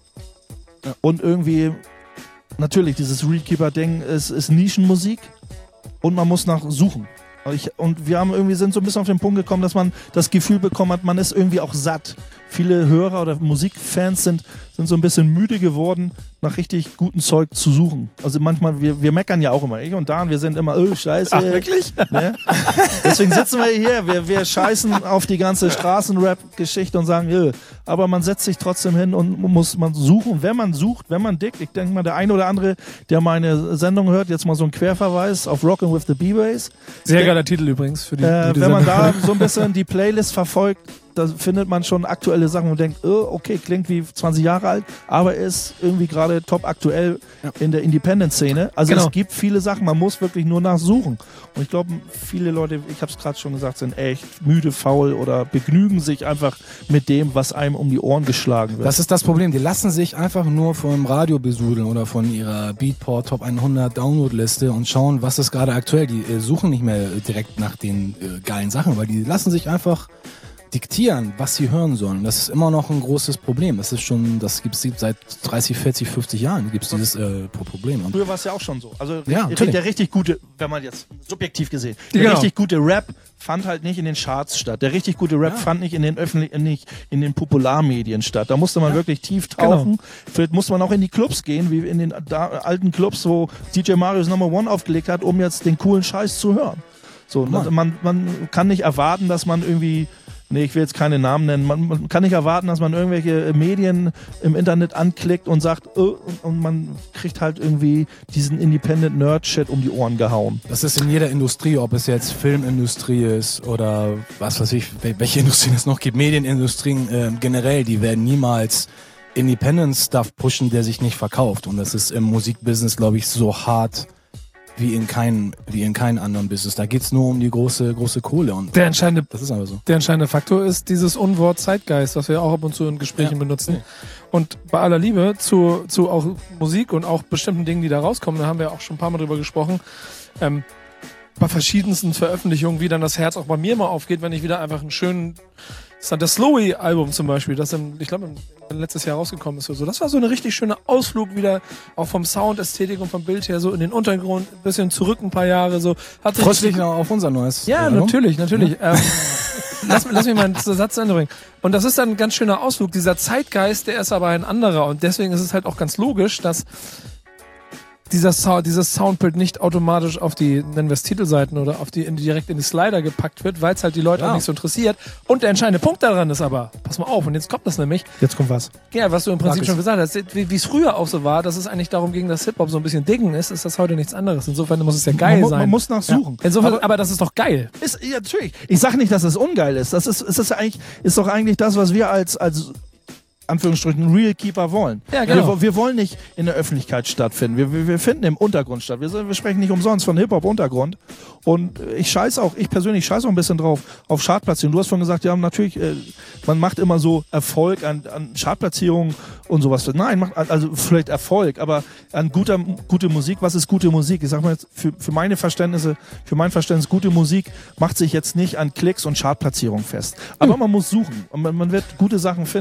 Und irgendwie, natürlich, dieses Reedkeeper-Ding ist, ist Nischenmusik und man muss nach suchen. Ich, und wir haben irgendwie sind so ein bisschen auf den Punkt gekommen, dass man das Gefühl bekommen hat, man ist irgendwie auch satt. Viele Hörer oder Musikfans sind, sind so ein bisschen müde geworden, nach richtig gutem Zeug zu suchen. Also manchmal, wir, wir meckern ja auch immer. Ich und Dan, wir sind immer, oh, scheiße. Ach, wirklich? Ne? Deswegen sitzen wir hier, wir, wir scheißen auf die ganze Straßenrap-Geschichte und sagen, öh. Aber man setzt sich trotzdem hin und muss man suchen. Wenn man sucht, wenn man dickt, ich denke mal, der eine oder andere, der meine Sendung hört, jetzt mal so ein Querverweis auf Rockin' with the B-Bass. Sehr geiler Titel übrigens. Für die, äh, für die wenn man Sendung. da so ein bisschen die Playlist verfolgt, da findet man schon aktuelle Sachen und denkt, oh, okay, klingt wie zwanzig Jahre alt, aber ist irgendwie gerade top aktuell ja. in der Independent-Szene. Also genau. Es gibt viele Sachen, man muss wirklich nur nachsuchen. Und ich glaube, viele Leute, ich habe es gerade schon gesagt, sind echt müde, faul oder begnügen sich einfach mit dem, was einem um die Ohren geschlagen wird. Das ist das Problem. Die lassen sich einfach nur vom Radio besudeln oder von ihrer Beatport Top hundert Downloadliste und schauen, was ist gerade aktuell. Die äh, suchen nicht mehr direkt nach den äh, geilen Sachen, weil die lassen sich einfach diktieren, was sie hören sollen. Das ist immer noch ein großes Problem. Das ist schon, das gibt es seit dreißig, vierzig, fünfzig Jahren gibt es dieses äh, Problem. Und früher war es ja auch schon so. Also ja, richtig, der richtig gute, wenn man jetzt subjektiv gesehen, der genau. richtig gute Rap fand halt nicht in den Charts statt. Der richtig gute Rap ja. fand nicht in den öffentlichen, nicht in den Popularmedien statt. Da musste man ja. wirklich tief tauchen. Genau. Vielleicht musste man auch in die Clubs gehen, wie in den da, alten Clubs, wo D J Marius Number One aufgelegt hat, um jetzt den coolen Scheiß zu hören. So, man, man, man kann nicht erwarten, dass man irgendwie Nee, ich will jetzt keine Namen nennen. Man, man kann nicht erwarten, dass man irgendwelche Medien im Internet anklickt und sagt, oh, und, und man kriegt halt irgendwie diesen Independent-Nerd-Shit um die Ohren gehauen. Das ist in jeder Industrie, ob es jetzt Filmindustrie ist oder was weiß ich, welche Industrien es noch gibt, Medienindustrien äh, generell, die werden niemals Independent-Stuff pushen, der sich nicht verkauft. Und das ist im Musikbusiness, glaube ich, so hart wie in keinem, wie in keinem anderen Business. Da geht's nur um die große, große Kohle. Und der entscheidende, das ist aber so. Der entscheidende Faktor ist dieses Unwort Zeitgeist, was wir auch ab und zu in Gesprächen ja. benutzen. Und bei aller Liebe zu, zu auch Musik und auch bestimmten Dingen, die da rauskommen, da haben wir auch schon ein paar Mal drüber gesprochen, ähm, bei verschiedensten Veröffentlichungen, wie dann das Herz auch bei mir mal aufgeht, wenn ich wieder einfach einen schönen, das Slowy-Album zum Beispiel, das im, ich glaube letztes Jahr rausgekommen ist oder so. Das war so eine richtig schöne Ausflug wieder, auch vom Sound, Ästhetik und vom Bild her, so in den Untergrund, ein bisschen zurück ein paar Jahre, so. Freust du dich noch auf unser neues Ja, Album? natürlich, natürlich. Ja. Ähm, lass, lass mich mal einen Satz zu Ende bringen. Und das ist dann ein ganz schöner Ausflug. Dieser Zeitgeist, der ist aber ein anderer und deswegen ist es halt auch ganz logisch, dass dieser Sound, dieses Soundbild nicht automatisch auf die, nennen wir es Titelseiten oder auf die, in, direkt in die Slider gepackt wird, weil es halt die Leute ja. auch nicht so interessiert. Und der entscheidende Punkt daran ist aber, pass mal auf, und jetzt kommt das nämlich. Jetzt kommt was. Ja, was du im Prinzip Sag schon es. gesagt hast, wie es früher auch so war, dass es eigentlich darum ging, dass Hip-Hop so ein bisschen Diggen ist, ist das heute nichts anderes. Insofern muss es ja geil man, sein. Man muss nachsuchen. Ja. Insofern, aber, aber, aber das ist doch geil. ist, ja, natürlich. Ich sage nicht, dass es ungeil ist. Das ist, es ist eigentlich, ist doch eigentlich das, was wir als, als Anführungsstrichen Real Keeper wollen. Ja, genau. wir, wir wollen nicht in der Öffentlichkeit stattfinden. Wir, wir, wir finden im Untergrund statt. Wir, wir sprechen nicht umsonst von Hip-Hop-Untergrund. Und ich scheiß auch, ich persönlich scheiß auch ein bisschen drauf, auf Chartplatzierungen. Du hast vorhin gesagt, ja, natürlich, äh, man macht immer so Erfolg an, an Chartplatzierungen und sowas. Nein, macht also vielleicht Erfolg, aber an guter, gute Musik, was ist gute Musik? Ich sag mal jetzt, für, für meine Verständnisse, für mein Verständnis, gute Musik macht sich jetzt nicht an Klicks und Chartplatzierungen fest. Aber hm. man muss suchen und man, man wird gute Sachen finden. Ja.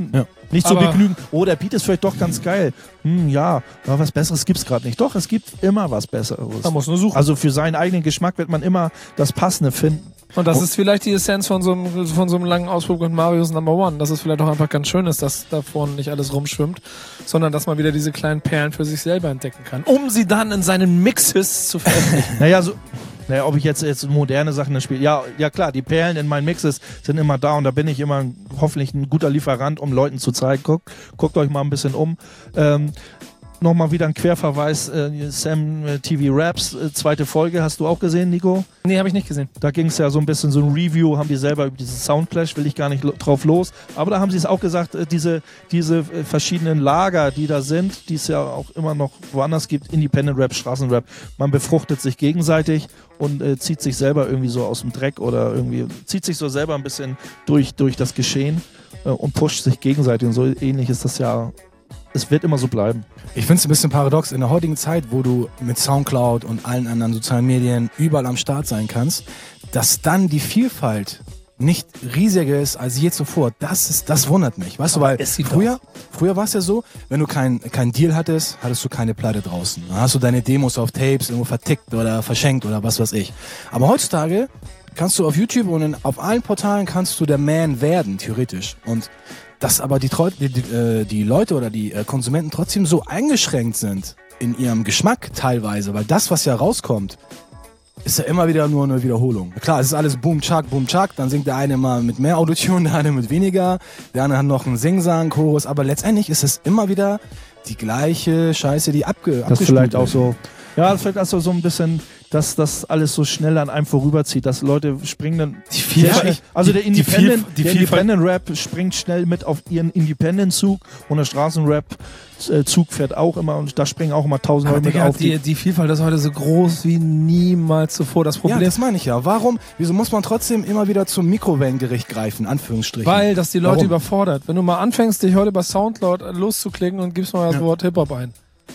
Nicht so Aber- begnügen, oh, der Beat ist vielleicht doch ganz geil. Hm, ja, aber was Besseres gibt's gerade nicht. Doch, es gibt immer was Besseres. Man muss nur suchen. Also für seinen eigenen Geschmack wird man immer das Passende finden. Und das ist vielleicht die Essenz von so einem, von so einem langen Ausflug mit Marius Number One, dass es vielleicht auch einfach ganz schön ist, dass da vorne nicht alles rumschwimmt, sondern dass man wieder diese kleinen Perlen für sich selber entdecken kann, um sie dann in seinen Mixes zu veröffentlichen. Naja, so, naja, ob ich jetzt, jetzt moderne Sachen spiele. Ja, ja klar, die Perlen in meinen Mixes sind immer da und da bin ich immer hoffentlich ein guter Lieferant, um Leuten zu zeigen, guckt, guckt euch mal ein bisschen um. Ähm, Nochmal wieder ein Querverweis, äh, Sam äh, T V Raps, äh, zweite Folge, hast du auch gesehen, Nico? Nee, habe ich nicht gesehen. Da ging es ja so ein bisschen, so ein Review, haben die selber über diesen Soundclash, will ich gar nicht lo- drauf los. Aber da haben sie es auch gesagt, äh, diese, diese äh, verschiedenen Lager, die da sind, die es ja auch immer noch woanders gibt, Independent Rap, Straßenrap, man befruchtet sich gegenseitig und äh, zieht sich selber irgendwie so aus dem Dreck oder irgendwie, zieht sich so selber ein bisschen durch, durch das Geschehen äh, und pusht sich gegenseitig und so ähnlich ist das ja, es wird immer so bleiben. Ich finde es ein bisschen paradox in der heutigen Zeit, wo du mit Soundcloud und allen anderen sozialen Medien überall am Start sein kannst, dass dann die Vielfalt nicht riesiger ist als je zuvor. Das ist, das wundert mich. Weißt du, weil ist sie früher, früher war es ja so, wenn du kein, kein Deal hattest, hattest du keine Platte draußen. Dann hast du deine Demos auf Tapes irgendwo vertickt oder verschenkt oder was weiß ich. Aber heutzutage kannst du auf YouTube und in, auf allen Portalen kannst du der Man werden, theoretisch. Und dass aber die, Treu- die, die, äh, die Leute oder die äh, Konsumenten trotzdem so eingeschränkt sind in ihrem Geschmack teilweise, weil das, was ja rauskommt, ist ja immer wieder nur eine Wiederholung. Klar, es ist alles Boom, Chak, Boom, Chak, dann singt der eine mal mit mehr Autotune, der eine mit weniger, der andere hat noch einen Singsang, Chorus, aber letztendlich ist es immer wieder die gleiche Scheiße, die abge Das ist vielleicht auch wird. so. Ja, das ist vielleicht auch so, so ein bisschen, dass das alles so schnell an einem vorüberzieht, dass Leute springen dann Die Vielfalt- sehr schnell. Also die- der die Independent, Vielf- die der Vielfalt- Independent Rap springt schnell mit auf ihren Independent-Zug und der Straßenrap-Zug fährt auch immer und da springen auch immer tausend Aber Leute mit Digga, auf. die, die Vielfalt ist heute so groß wie niemals zuvor. Das Ja, Problem das meine ich ja. Warum, wieso muss man trotzdem immer wieder zum Mikrowellengericht greifen, Anführungsstrichen? Weil das die Leute Warum? überfordert. Wenn du mal anfängst, dich heute bei Soundcloud loszuklicken und gibst mal das Ja. Wort Hip-Hop ein.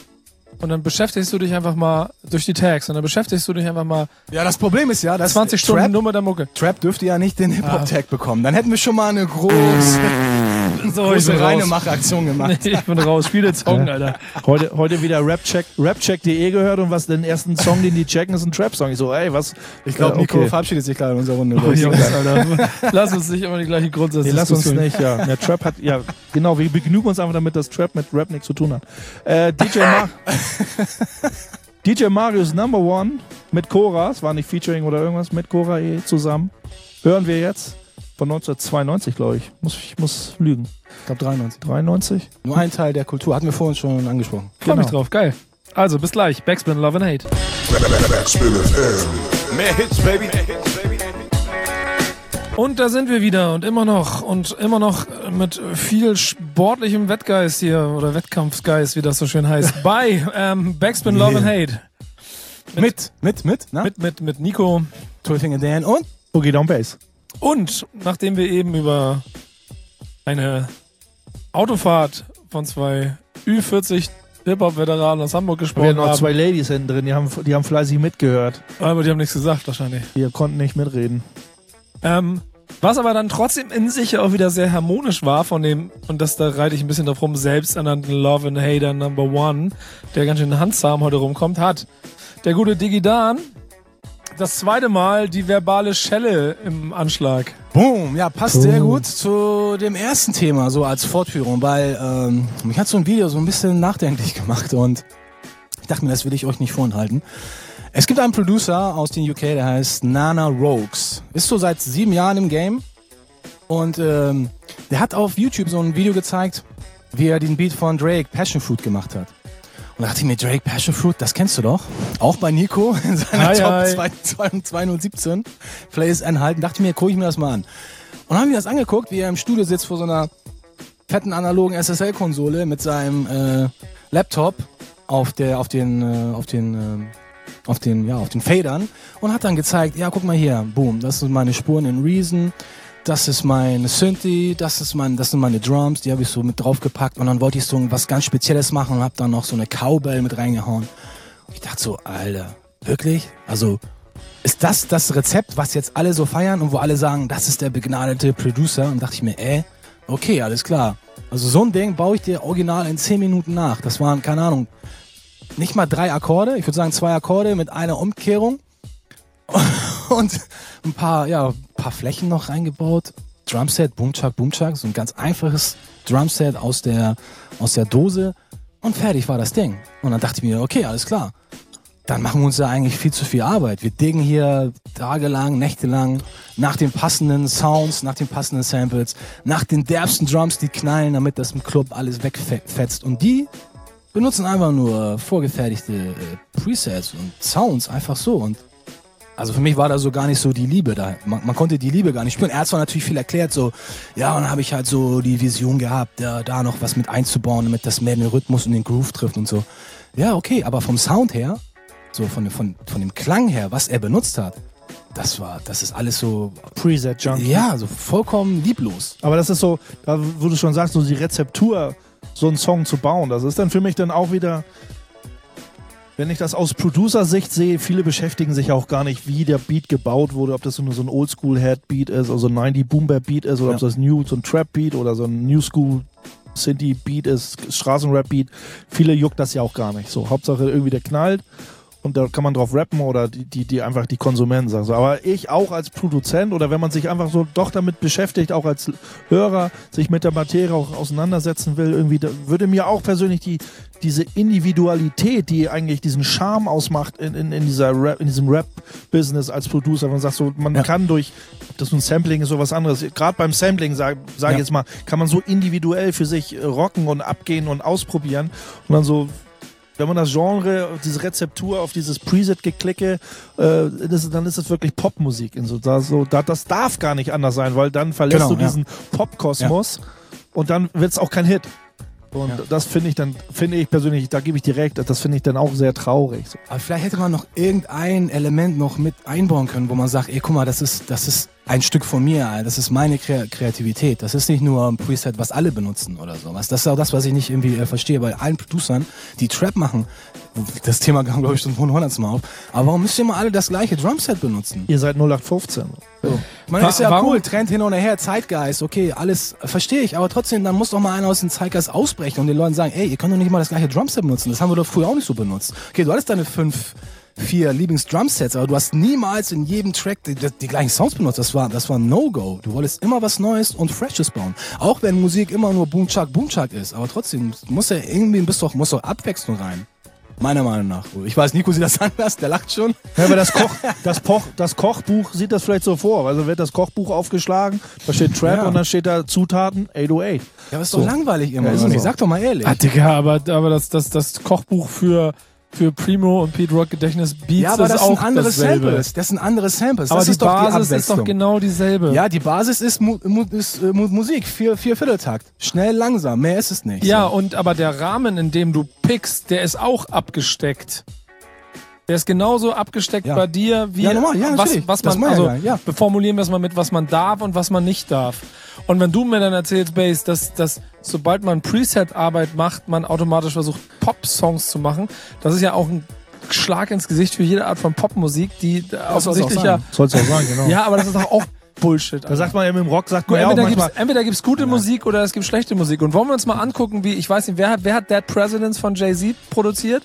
Und dann beschäftigst du dich einfach mal durch die Tags und dann beschäftigst du dich einfach mal Ja, das Problem ist ja, dass zwanzig Stunden Trap, nur mit der Mucke. Trap dürfte ja nicht den Hip-Hop-Tag bekommen. Dann hätten wir schon mal eine große, So, große reine Machaktion gemacht. Ich bin raus. Spiel den Song, Alter. Heute, heute wieder Rapcheck, rapcheck punkt de gehört und was den ersten Song, den die checken, ist ein Trap-Song. Ich so, ey, was? Ich glaube, äh, Nico okay. verabschiedet sich gerade in unserer Runde. Oh, Jungs, Alter. Lass uns nicht immer die gleiche Nee, Grundsatzdiskussion. lass uns nicht, ja. Der Trap hat, ja, genau, wir begnügen uns einfach damit, dass Trap mit Rap nichts zu tun hat. Äh, D J, Mar D J Marius Number One mit Cora, es war nicht Featuring oder irgendwas, mit Cora eh zusammen. Hören wir jetzt von neunzehnhundertzweiundneunzig, glaube ich. Muss, ich muss lügen. Ich glaube dreiundneunzig. dreiundneunzig? Nur ein Teil der Kultur. Hatten wir vorhin schon angesprochen. Freu mich Genau. drauf. Geil. Also, bis gleich. Backspin, Love and Hate. Backspin F M. Mehr Hits, baby. Mehr Hits, baby. Und da sind wir wieder und immer noch und immer noch mit viel sportlichem Wettgeist hier oder Wettkampfgeist, wie das so schön heißt, bei ähm, Backspin Love and Hate. Mit, mit, mit, na? Mit, mit, mit Nico. Twelfinger Dan und Boogie Down Bass. Und nachdem wir eben über eine Autofahrt von zwei Ü vierzig Hip-Hop-Veteranen aus Hamburg Wir gesprochen hatten noch haben, zwei Ladies hinten drin, die haben, die haben fleißig mitgehört. aber die haben nichts gesagt wahrscheinlich. Die konnten nicht mitreden. Ähm, was aber dann trotzdem in sich auch wieder sehr harmonisch war von dem, und das da reite ich ein bisschen drauf rum, selbsternannten Love and Hater Number One, der ganz schön handsam heute rumkommt, hat der gute Digidan das zweite Mal die verbale Schelle im Anschlag. Boom, ja, passt sehr gut zu dem ersten Thema, so als Fortführung, weil ähm, mich hat so ein Video so ein bisschen nachdenklich gemacht und ich dachte mir, das will ich euch nicht vorenthalten. Es gibt einen Producer aus den U K, der heißt Nana Rogues. Ist so seit sieben Jahren im Game und ähm, der hat auf YouTube so ein Video gezeigt, wie er den Beat von Drake, Passion Fruit, gemacht hat. Und da dachte ich mir, Drake, Passion Fruit, das kennst du doch. Auch bei Nico in seiner Hi, Top hi. zweitausendsiebzehn Plays enthalten. Dachte ich mir, gucke ich mir das mal an. Und dann haben wir das angeguckt, wie er im Studio sitzt vor so einer fetten analogen S S L-Konsole mit seinem äh, Laptop auf der, auf den, äh, auf den, äh, auf den, ja, auf den Fadern und hat dann gezeigt, ja, guck mal hier, boom, das sind meine Spuren in Reason, das ist mein Synthi, das ist mein, das sind meine Drums, die habe ich so mit draufgepackt und dann wollte ich so was ganz Spezielles machen und habe dann noch so eine Cowbell mit reingehauen. Und ich dachte so, Alter, wirklich? Also ist das das Rezept, was jetzt alle so feiern und wo alle sagen, das ist der begnadete Producer? Und dachte ich mir, äh, okay, alles klar. Also so ein Ding baue ich dir original in zehn Minuten nach. Das waren, keine Ahnung, nicht mal drei Akkorde, ich würde sagen zwei Akkorde mit einer Umkehrung und ein paar, ja, ein paar Flächen noch reingebaut. Drumset, Boomchuck, Boomchuck, so ein ganz einfaches Drumset aus der, aus der Dose und fertig war das Ding. Und dann dachte ich mir, okay, alles klar. Dann machen wir uns ja eigentlich viel zu viel Arbeit. Wir diggen hier tagelang, nächtelang nach den passenden Sounds, nach den passenden Samples, nach den derbsten Drums, die knallen, damit das im Club alles wegfetzt. Und die benutzen einfach nur vorgefertigte äh, Presets und Sounds, einfach so. Und also für mich war da so gar nicht so die Liebe da. Man, man konnte die Liebe gar nicht spüren. Er hat zwar natürlich viel erklärt, so, ja, und dann habe ich halt so die Vision gehabt, da, da noch was mit einzubauen, damit das mehr den Rhythmus und den Groove trifft und so. Ja, okay, aber vom Sound her, so von, von, von dem Klang her, was er benutzt hat, das war, das ist alles so Preset-Junkie. Ja, so vollkommen lieblos. Aber das ist so, da wo du schon sagst, so die Rezeptur, so einen Song zu bauen, das ist dann für mich dann auch wieder, wenn ich das aus Producer-Sicht sehe, viele beschäftigen sich auch gar nicht, wie der Beat gebaut wurde, ob das nur so ein Oldschool-Head-Beat ist, oder so ein neunzig Boom-Bap-Beat ist, oder ja. ob das New, so ein Trap-Beat oder so ein New-School Synthie-Beat ist, Straßenrap-Beat. Viele juckt das ja auch gar nicht. So, Hauptsache irgendwie der knallt. Und da kann man drauf rappen oder die, die, die einfach die Konsumenten sagen. So. Aber ich auch als Produzent oder wenn man sich einfach so doch damit beschäftigt, auch als Hörer, sich mit der Materie auch auseinandersetzen will, irgendwie, da würde mir auch persönlich die, diese Individualität, die eigentlich diesen Charme ausmacht in, in, in, dieser Rap, in diesem Rap-Business als Producer, man sagt so, man ja. kann durch, ob das ein Sampling ist oder was anderes, gerade beim Sampling, sage sag ich ja. jetzt mal, kann man so individuell für sich rocken und abgehen und ausprobieren und dann so, wenn man das Genre, diese Rezeptur auf dieses Preset-Geklicke, äh, das, dann ist es wirklich Popmusik. So, da, so, da, das darf gar nicht anders sein, weil dann verlässt genau, du diesen ja. Popkosmos ja. und dann wird es auch kein Hit. Und ja. das finde ich dann, finde ich persönlich, da gebe ich dir recht, das finde ich dann auch sehr traurig. So. Aber vielleicht hätte man noch irgendein Element noch mit einbauen können, wo man sagt, ey, guck mal, das ist, das ist ein Stück von mir, das ist meine Kre- Kreativität. Das ist nicht nur ein Preset, was alle benutzen oder sowas. Das ist auch das, was ich nicht irgendwie äh, verstehe bei allen Producern, die Trap machen. Das Thema kam, glaube ich, schon von hundertsten Mal auf. Aber warum müsst ihr immer alle das gleiche Drumset benutzen? Ihr seid null acht fünfzehn. So. Ich meine, ist ja warum? Cool, Trend hin und her, Zeitgeist, okay, alles verstehe ich, aber trotzdem, dann muss doch mal einer aus dem Zeitgeist ausbrechen und den Leuten sagen, ey, ihr könnt doch nicht mal das gleiche Drumset benutzen. Das haben wir doch früher auch nicht so benutzt. Okay, du hattest deine fünf, vier Lieblings-Drumsets, aber du hast niemals in jedem Track die, die, die gleichen Sounds benutzt. Das war, das war ein No-Go. Du wolltest immer was Neues und Freshes bauen. Auch wenn Musik immer nur Boom-Chuck, Boom-Chuck ist, aber trotzdem muss ja irgendwie, muss doch, muss doch Abwechslung rein. Meiner Meinung nach. Ich weiß, Nico sieht das anders, der lacht schon. Ja, aber das, Koch, das, Poch, das Kochbuch sieht das vielleicht so vor. Also wird das Kochbuch aufgeschlagen, da steht Trap ja. und dann steht da Zutaten acht null acht. Ja, aber ist doch so langweilig immer. Ja, ist so. so. Sag doch mal ehrlich. Ah, Digga, aber, aber das, das, das Kochbuch für, für Primo und Pete Rock Gedächtnis Beats ja, aber ist das auch sind andere dasselbe. Samples. Das sind andere Samples. Aber das die ist doch die Basis ist doch genau dieselbe. Ja, die Basis ist, Mu Mu ist äh, Musik, vier, vier Vierteltakt. Schnell, langsam, mehr ist es nicht. Ja, so. und aber der Rahmen, in dem du pickst, der ist auch abgesteckt. Der ist genauso abgesteckt ja. bei dir, wie ja, normal. Ja, was, was man, also ja, ja. beformulieren wir es mal mit, was man darf und was man nicht darf. Und wenn du mir dann erzählst, Bass, dass, dass sobald man Preset-Arbeit macht, man automatisch versucht, Pop-Songs zu machen, das ist ja auch ein Schlag ins Gesicht für jede Art von Popmusik, die offensichtlich ja... Soll's auch sagen, genau. Ja, aber das ist doch auch Bullshit. Da sagt man ja mit dem Rock, sagt man ja ja auch entweder manchmal... Gibt's, entweder gibt's gute ja. Musik oder es gibt schlechte Musik. Und wollen wir uns mal angucken, wie, ich weiß nicht, wer hat, wer hat Dead Presidents von Jay-Z produziert?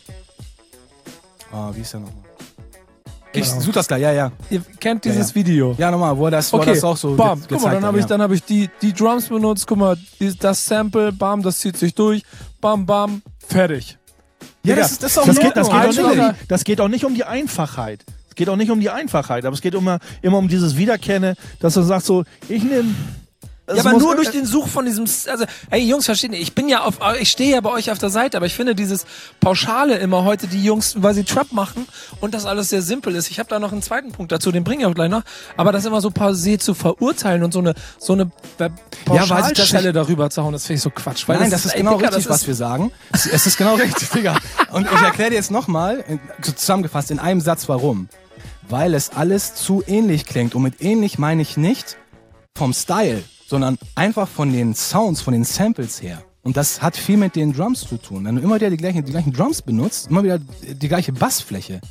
Ah, wie ist der nochmal? Ich such das gleich, ja, ja. Ihr kennt dieses ja, ja. Video. Ja, nochmal, wo er das, wo okay. das auch so bam. ge Guck mal, dann habe ja. ich, dann hab ich die, die Drums benutzt, guck mal, das Sample, bam, das zieht sich durch, bam, bam, fertig. Ja, das ist, das ist auch das geht, das, geht auch Einstellung. nicht um die, das geht auch nicht um die Einfachheit. Es geht auch nicht um die Einfachheit, aber es geht immer, immer um dieses Wiederkennen, dass du sagst so, ich nehme... Ja, aber nur durch den Such von diesem, also, ey Jungs, versteht ihr, ich bin ja auf, ich stehe ja bei euch auf der Seite, aber ich finde dieses Pauschale immer heute, die Jungs, weil sie Trap machen und das alles sehr simpel ist. Ich habe da noch einen zweiten Punkt dazu, den bringe ich auch gleich noch, aber das immer so pausiert zu verurteilen und so eine, so eine Pauschalschelle ja, darüber zu hauen, das finde ich so Quatsch. Weil Nein, das, das ist, ey, genau Dicker, richtig, was wir sagen. Es, es ist genau richtig, Digga. Und ich erkläre dir jetzt nochmal, zusammengefasst in einem Satz, warum. Weil es alles zu ähnlich klingt. Und mit ähnlich meine ich nicht vom Style, sondern einfach von den Sounds, von den Samples her. Und das hat viel mit den Drums zu tun. Wenn du immer wieder die gleichen, die gleichen Drums benutzt, immer wieder die gleiche Bassfläche,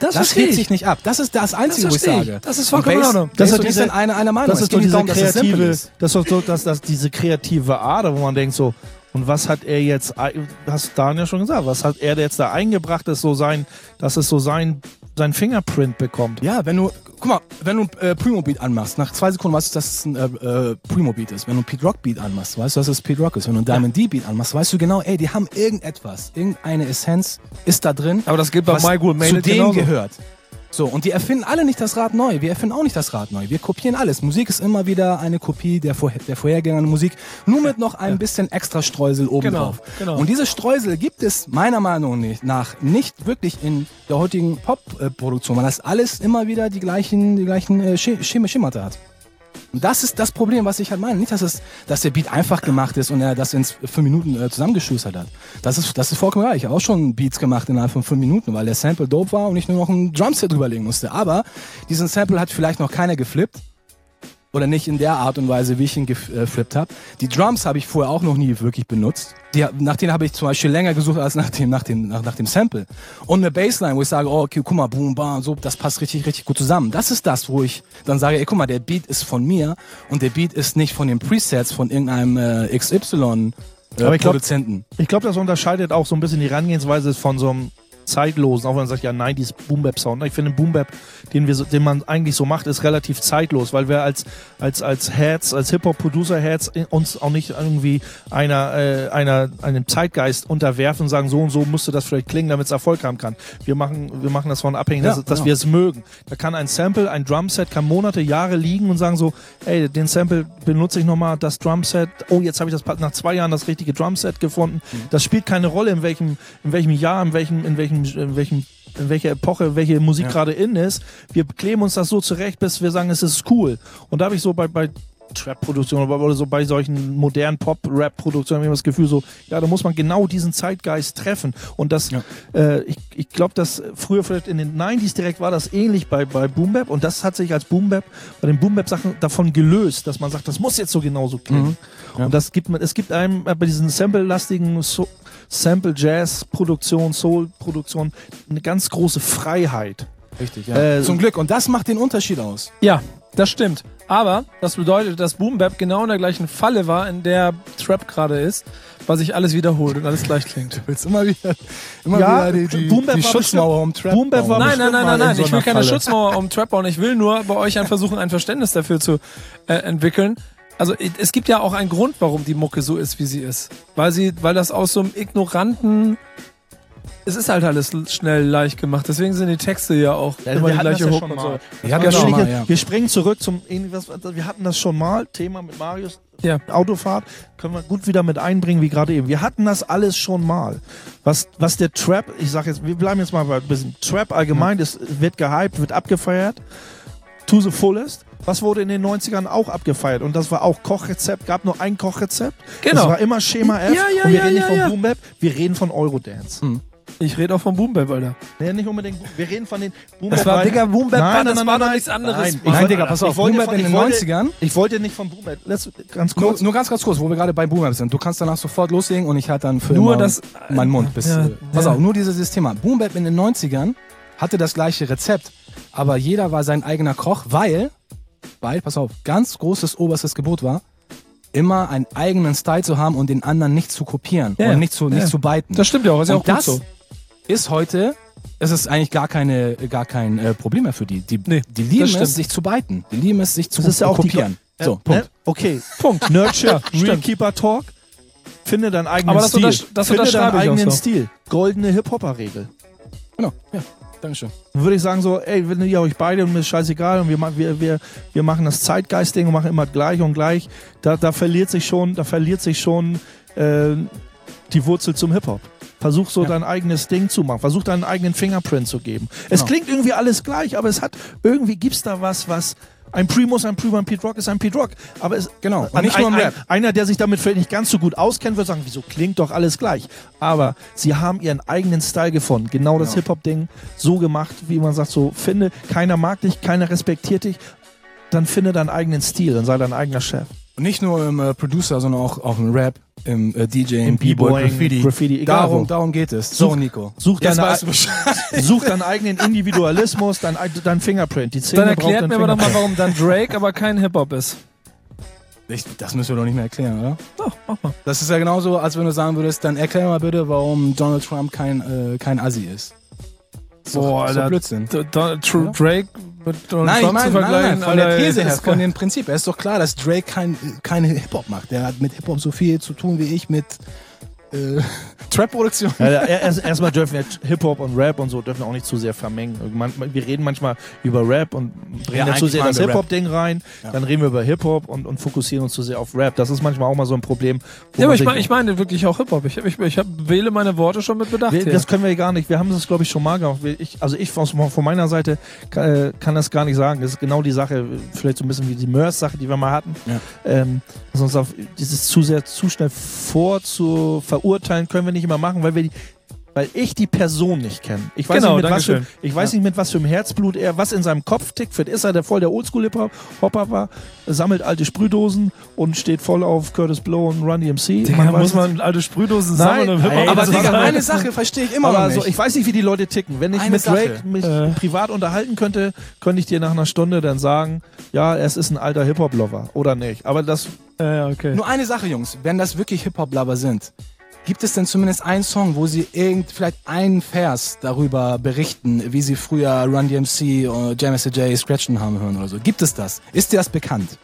das, Das verstehe hebt ich. sich nicht ab. Das ist das Einzige, wo ich verstehe ich. sage. Das ist vollkommen in Und Ordnung. Bass, Das Bass ist und ich diese- sind einer, einer Meinung. Das Es ist geht doch nicht diese darum, dass es simpel kreative, ist. das ist doch so, dass, dass diese kreative Ader, wo man denkt so, und was hat er jetzt, ei- hast Daniel schon gesagt, was hat er jetzt da eingebracht, dass so sein, dass es so sein, sein Fingerprint bekommt? Ja, wenn du, guck mal, wenn du ein äh, Primo-Beat anmachst, nach zwei Sekunden weißt du, dass es ein äh, äh, Primo-Beat ist. Wenn du ein Pete Rock-Beat anmachst, weißt du, dass es Pete Rock ist. Wenn du ein Diamond D-Beat anmachst, weißt du genau, ey, die haben irgendetwas, irgendeine Essenz ist da drin, Aber das gilt bei was My Good zu Made It dem genauso. gehört. So, und die erfinden alle nicht das Rad neu. Wir erfinden auch nicht das Rad neu. Wir kopieren alles. Musik ist immer wieder eine Kopie der, vorher, der vorhergehenden Musik, nur mit noch ein bisschen extra Streusel obendrauf. Genau, genau. Und diese Streusel gibt es meiner Meinung nach nicht wirklich in der heutigen Pop-Produktion, weil das alles immer wieder die gleichen, die gleichen äh, Schema- Schemata hat. Und das ist das Problem, was ich halt meine. Nicht, dass, es, dass der Beat einfach gemacht ist und er das in fünf Minuten äh, zusammengeschustert hat. Das ist, das ist vollkommen reich. Ich habe auch schon Beats gemacht innerhalb von fünf Minuten, weil der Sample dope war und ich nur noch ein Drumset drüberlegen musste. Aber diesen Sample hat vielleicht noch keiner geflippt. Oder nicht in der Art und Weise, wie ich ihn geflippt habe. Die Drums habe ich vorher auch noch nie wirklich benutzt. Die, nach denen habe ich zum Beispiel länger gesucht als nach dem, nach dem, nach, nach dem Sample. Und eine Bassline, wo ich sage, oh, okay, guck mal, boom, bam, so, das passt richtig, richtig gut zusammen. Das ist das, wo ich dann sage, ey, guck mal, der Beat ist von mir und der Beat ist nicht von den Presets von irgendeinem äh, X Y äh, Aber ich glaub- Produzenten. Ich glaube, das unterscheidet auch so ein bisschen die Herangehensweise von so einem zeitlosen, auch wenn man sagt, ja, neunziger Boom-Bap-Sound. Ich finde, Boom-Bap, den, wir so, den man eigentlich so macht, ist relativ zeitlos, weil wir als, als, als Heads, als Hip-Hop-Producer-Heads uns auch nicht irgendwie einer, äh, einer, einem Zeitgeist unterwerfen und sagen, so und so müsste das vielleicht klingen, damit es Erfolg haben kann. Wir machen, wir machen das von abhängig, Ja, dass, dass genau. wir es mögen. Da kann ein Sample, ein Drumset, kann Monate, Jahre liegen und sagen so, ey, den Sample benutze ich nochmal, das Drumset, oh, jetzt habe ich das nach zwei Jahren das richtige Drumset gefunden. Mhm. Das spielt keine Rolle, in welchem, in welchem Jahr, in welchem, in welchem, in welchem, in welcher Epoche, welche Musik Ja. gerade in ist. Wir kleben uns das so zurecht, bis wir sagen, es ist cool. Und da habe ich so bei, bei Trap-Produktionen oder, oder so bei solchen modernen Pop-Rap-Produktionen immer das Gefühl so, ja, da muss man genau diesen Zeitgeist treffen. Und das, Ja. äh, ich, ich glaube, dass früher vielleicht in den neunziger direkt war das ähnlich bei, bei Boom Bap und das hat sich als Boom Bap, bei den Boom Bap Sachen davon gelöst, dass man sagt, das muss jetzt so genauso klingen. Mhm. Ja. Und das gibt man, es gibt einem äh, bei diesen Sample-lastigen so Sample-Jazz-Produktion, Soul-Produktion eine ganz große Freiheit. Richtig, ja. Äh, Zum Glück. Und das macht den Unterschied aus. Ja, das stimmt. Aber das bedeutet, dass Boom Bap genau in der gleichen Falle war, in der Trap gerade ist, weil sich alles wiederholt und alles gleich klingt. Du willst immer wieder, immer Ja, wieder die, die, Boom Bap die war Schutzmauer um Trap Boom Bap war bauen. Nein, nein, bestimmt nein, mal nein, nein. in so Ich will einer keine Falle. Schutzmauer um Trap bauen. Ich will nur bei euch ein versuchen, ein Verständnis dafür zu äh, entwickeln. Also i- es gibt ja auch einen Grund, warum die Mucke so ist, wie sie ist. Weil sie, weil das aus so einem ignoranten, es ist halt alles l- schnell leicht gemacht. Deswegen sind die Texte ja auch Ja, immer wir die hatten das gleiche ja Hook schon und mal. so. Wir hatten Ja, das schon Schnecke, mal, ja. Wir springen zurück zum ähnlich was wir hatten das schon mal Thema mit Marius Ja. Autofahrt können wir gut wieder mit einbringen wie gerade eben. Wir hatten das alles schon mal. Was was der Trap, ich sag jetzt, wir bleiben jetzt mal bei ein bisschen Trap allgemein, das wird gehypt, wird abgefeiert. To the fullest. Was wurde in den neunzigern auch abgefeiert? Und das war auch Kochrezept, gab nur ein Kochrezept. Genau. Das war immer Schema F. Ja, ja, und wir ja, reden ja, nicht von ja. Boom Bap, wir reden von Eurodance. Ich rede auch vom Boom Bap, Alter. Nee, nicht unbedingt. Wir reden von den Boom Das Bap war, rein- Digga, Boom Bap, Nein, Mann, nein, das nein, war nein, doch nein. nichts anderes. Nein, Mann. Nein, Digga, pass auf. Ich wollte Boom Bap von- in ich den wollte- neunzigern. Ich wollte nicht von Boom Bap. Let's, ganz Nur, kurz. nur ganz, ganz kurz, wo wir gerade bei Boom Bap sind. Du kannst danach sofort loslegen und ich halte dann für Nur immer das- meinen Mund. Bis, Ja, äh, pass ja. auf, nur dieses, dieses Thema. Boom Bap in den neunzigern hatte das gleiche Rezept, aber jeder war sein eigener Koch, weil, weil, pass auf, ganz großes oberstes Gebot war, immer einen eigenen Style zu haben und den anderen nicht zu kopieren Ja, und nicht zu, ja. nicht zu biten. Das stimmt ja auch, ist ja auch und gut das so. ist heute, es ist eigentlich gar keine, gar kein äh, Problem mehr für die. Die, Nee, die lieben das stimmt. es, sich zu biten. Die lieben es, sich zu Das ist ja auch die- kopieren. Äh, so, ne? Punkt. Okay, Punkt. Nurture, stimmt. Realkeeper Talk. Finde deinen eigenen Aber das Stil. untersch- das Finde deinen unterschreibe ich auch eigenen so. Stil. Goldene Hip-Hopper-Regel. Genau, ja, Dankeschön. Dann würde ich sagen so, ey, wenn ihr euch beide und mir ist scheißegal und wir, ma- wir, wir, wir machen das Zeitgeist-Ding und machen immer gleich und gleich, da, da verliert sich schon, da verliert sich schon äh, die Wurzel zum Hip-Hop. Versuch so Ja. dein eigenes Ding zu machen. Versuch deinen eigenen Fingerprint zu geben. Es Genau. klingt irgendwie alles gleich, aber es hat, irgendwie gibt's da was, was, ein Primo ist ein Primo, ein Pete Rock ist ein Pete Rock. Aber es, Genau, und an- nicht nur im ein, Rap. Ein, einer, der sich damit vielleicht nicht ganz so gut auskennt, wird sagen, wieso klingt doch alles gleich. Aber sie haben ihren eigenen Style gefunden. Genau das Genau. Hip-Hop-Ding so gemacht, wie man sagt, so finde, keiner mag dich, keiner respektiert dich, dann finde deinen eigenen Stil, dann sei dein eigener Chef. Und nicht nur im äh, Producer, sondern auch, auch im Rap. im äh, DJing, Im B-Boy, B-Boying, Graffiti. Graffiti, egal darum, wo. darum geht es. So, Such- Nico. Such, Jetzt deine, weißt du Bescheid. such deinen eigenen Individualismus, dein, dein Fingerprint. Die Szene Dann braucht erklärt einen mir aber doch mal, Fingerprint. warum dann Drake aber kein Hip-Hop ist. Ich, das müssen wir doch nicht mehr erklären, oder? Doch, mach mal. Das ist ja genauso, als wenn du sagen würdest, dann erklär mal bitte, warum Donald Trump kein, äh, kein Assi ist. Ist doch- Boah, ist doch Alter. Blödsinn. D- D- Tr- Drake mit Donald Nein, ich Trump meine, zu nein, nein, vergleichen. nein, von der Alter, These her, ist von dem Prinzip. Es ist doch klar, dass Drake kein, keine Hip-Hop macht. Der hat mit Hip-Hop so viel zu tun wie ich mit äh, Trap-Produktion. Ja, erst, erstmal dürfen wir Hip-Hop und Rap und so dürfen auch nicht zu sehr vermengen. Man, wir reden manchmal über Rap und bringen Ja, dann zu eigentlich sehr das machen wir Hip-Hop-Ding rein. Dann reden wir über Hip-Hop und, und fokussieren uns zu sehr auf Rap. Das ist manchmal auch mal so ein Problem. wo Ja, aber man ich sich- meine, ich meine wirklich auch Hip-Hop. Ich, ich, ich hab, wähle meine Worte schon mit Bedacht wir, hier. das können wir gar nicht. Wir haben das, glaube ich, schon mal gemacht. Wir- Ich, also ich von, von meiner Seite kann, äh, kann das gar nicht sagen. Das ist genau die Sache, vielleicht so ein bisschen wie die Mörs-Sache, die wir mal hatten. Ja. Ähm, sonst auf dieses zu sehr, zu schnell vorzu verurteilen können wir nicht immer machen, weil wir die, weil ich die Person nicht kenne. Ich weiß, Genau, nicht, mit was für, Dankeschön. ich weiß nicht, mit was für einem Herzblut er, was in seinem Kopf tickt. Vielleicht ist er der voll der Oldschool-Hopper war, sammelt alte Sprühdosen und steht voll auf Curtis Blow und Run D M C. Digga, Man weiß muss es man alte Sprühdosen Nein, sammeln und Hip-Hop? ey, Aber das Digga, ist- eine Sache verstehe ich immer aber noch so, nicht. ich weiß nicht, wie die Leute ticken. Wenn ich Eine mit Drake Sache. mich Äh. privat unterhalten könnte, könnte ich dir nach einer Stunde dann sagen, ja, es ist ein alter Hip-Hop-Lover oder nicht. Aber das, Ja, ja, okay. Nur eine Sache, Jungs. Wenn das wirklich Hip-Hop-Lover sind, gibt es denn zumindest einen Song, wo sie irgend, vielleicht einen Vers darüber berichten, wie sie früher Run D M C oder Jam S J scratchen haben hören oder so? Gibt es das? Ist dir das bekannt?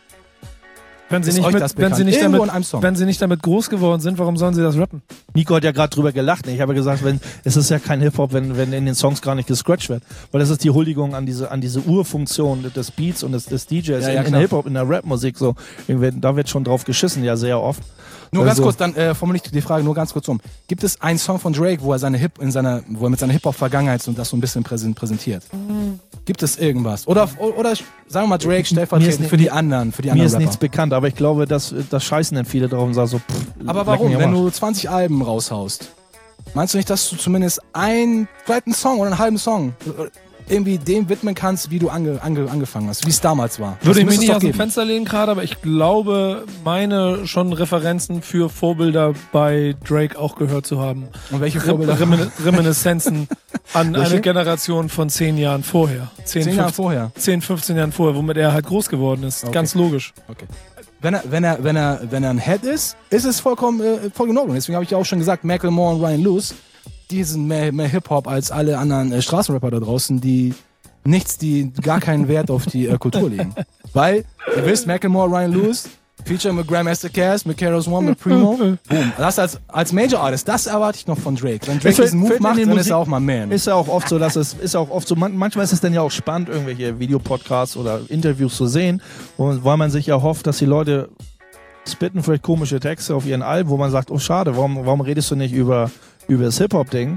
Wenn sie Ist nicht, euch mit, das wenn, sie bekannt? nicht Irgendwo damit, in einem Song. wenn sie nicht damit groß geworden sind, warum sollen sie das rappen? Nico hat ja gerade drüber gelacht. Ne? Ich habe ja gesagt, wenn, es ist ja kein Hip-Hop, wenn, wenn in den Songs gar nicht gescratcht wird. Weil das ist die Huldigung an diese, an diese Urfunktion des Beats und des, des D Js Ja, ja, in, in klar. der Hip-Hop, in der Rap-Musik. So. Irgendwie, da wird schon drauf geschissen, ja, sehr oft. Nur ganz Also- kurz, dann äh, formuliere ich die Frage nur ganz kurz um. Gibt es einen Song von Drake, wo er seine Hip in seiner, wo er mit seiner Hip-Hop-Vergangenheit und das so ein bisschen präsent, präsentiert? Gibt es irgendwas? Oder, oder sagen wir mal Drake Mir ist stellvertretend nicht- für die anderen, für die Mir anderen ist Rapper. nichts bekannt, aber ich glaube, dass das scheißen dann viele drauf und sagen so, pff, Aber leck warum? mich am Wenn Arsch. du zwanzig Alben raushaust, meinst du nicht, dass du zumindest einen, vielleicht einen Song oder einen halben Song irgendwie dem widmen kannst, wie du ange, ange, angefangen hast, wie es damals war? Das Würde ich mich müsste es nicht doch aus dem geben. Fenster lehnen gerade, aber ich glaube, meine schon Referenzen für Vorbilder bei Drake auch gehört zu haben. Und welche Rem Vorbilder? Remin Reminiszenzen an Welche? eine Generation von zehn Jahren vorher. Zehn, Zehn Jahre fünfzehn, vorher. zehn, fünfzehn Jahren vorher, womit er halt groß geworden ist. Okay. Ganz logisch. Okay. Wenn er, wenn er, wenn er, wenn er ein Head ist, ist es vollkommen, äh, voll in Ordnung. Deswegen habe ich ja auch schon gesagt, Macklemore und Ryan Lewis, die sind mehr, mehr Hip-Hop als alle anderen äh, Straßenrapper da draußen, die nichts, die gar keinen Wert auf die äh, Kultur legen. Weil, ihr wisst, Macklemore, Ryan Lewis, Feature mit Grandmaster Cass, mit Keros One, mit Primo. Boom. Das als, als Major Artist, das erwarte ich noch von Drake. Wenn Drake Fällt- diesen Move fällt in macht, den dann ist Musik- er auch mal Man. Ist ja auch oft so, dass es ist auch oft so, man, manchmal ist es dann ja auch spannend, irgendwelche Videopodcasts oder Interviews zu sehen, und weil man sich ja hofft, dass die Leute spitten vielleicht komische Texte auf ihren Alben, wo man sagt, oh schade, warum, warum redest du nicht über, über das Hip-Hop-Ding?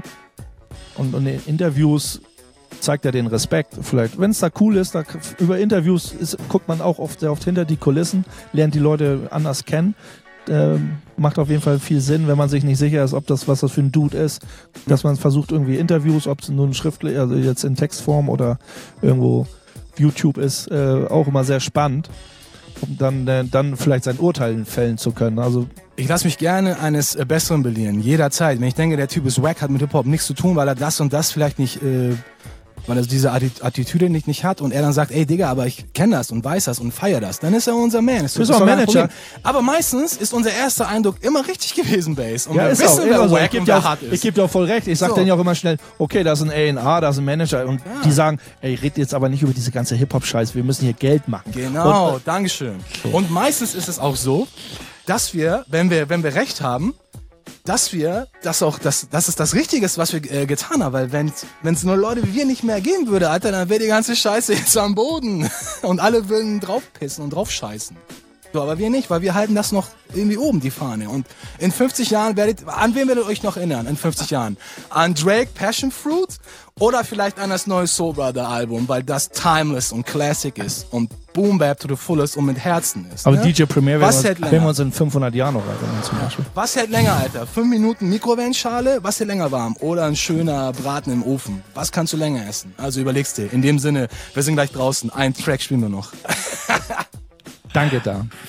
Und, und in Interviews zeigt er den Respekt. Vielleicht, wenn es da cool ist, da, über Interviews ist, guckt man auch oft sehr oft hinter die Kulissen, lernt die Leute anders kennen. Ähm, macht auf jeden Fall viel Sinn, wenn man sich nicht sicher ist, ob das, was das für ein Dude ist, dass man versucht, irgendwie Interviews, ob es nun schriftlich, also jetzt in Textform oder irgendwo YouTube ist, äh, auch immer sehr spannend, um dann, äh, dann vielleicht sein Urteil fällen zu können. Also Ich lasse mich gerne eines äh, Besseren belehren, jederzeit. Wenn ich denke, der Typ ist wack, hat mit Hip-Hop nichts zu tun, weil er das und das vielleicht nicht, äh, weil er diese Atti- Attitüde nicht, nicht hat und er dann sagt, ey Digga, aber ich kenne das und weiß das und feier das, dann ist er unser Man. Ist, Ist doch auch kein Manager. Problem. Aber meistens ist unser erster Eindruck immer richtig gewesen, Bass. Und ja, wir ist wissen, auch, wer immer so. Ich wack gebe und dir wer auch, hart ich ist. geb dir auch voll recht. Ich sag So. denen ja auch immer schnell, okay, da ist ein A and R, da ist ein Manager, und die sagen, ey, red jetzt aber nicht über diese ganze Hip-Hop-Scheiß, wir müssen hier Geld machen. Genau, Und, Dankeschön. Und meistens ist es auch so, dass wir, wenn wir, wenn wir recht haben, dass wir, das auch, das, das ist das Richtige, was wir äh, getan haben, weil wenn es nur Leute wie wir nicht mehr geben würde, Alter, dann wäre die ganze Scheiße jetzt am Boden und alle würden draufpissen und draufscheißen. So, aber wir nicht, weil wir halten das noch irgendwie oben, die Fahne. Und in fünfzig Jahren werdet, an wen werdet ihr euch noch erinnern, in fünfzig Jahren? An Drake, Passion Fruit? Oder vielleicht an das neue Soul Brother Album, weil das timeless und classic ist und Boom Bap to the fullest und mit Herzen ist. aber ne? D J Premier werden Was wir, hält uns, länger? werden wir uns in fünfhundert Jahren noch erinnern, zum Beispiel. Was hält länger, Alter? Fünf Minuten Mikrowellenschale, was hält länger warm? Oder ein schöner Braten im Ofen? Was kannst du länger essen? Also überlegst dir. In dem Sinne, wir sind gleich draußen. Ein Track spielen wir noch. Danke da.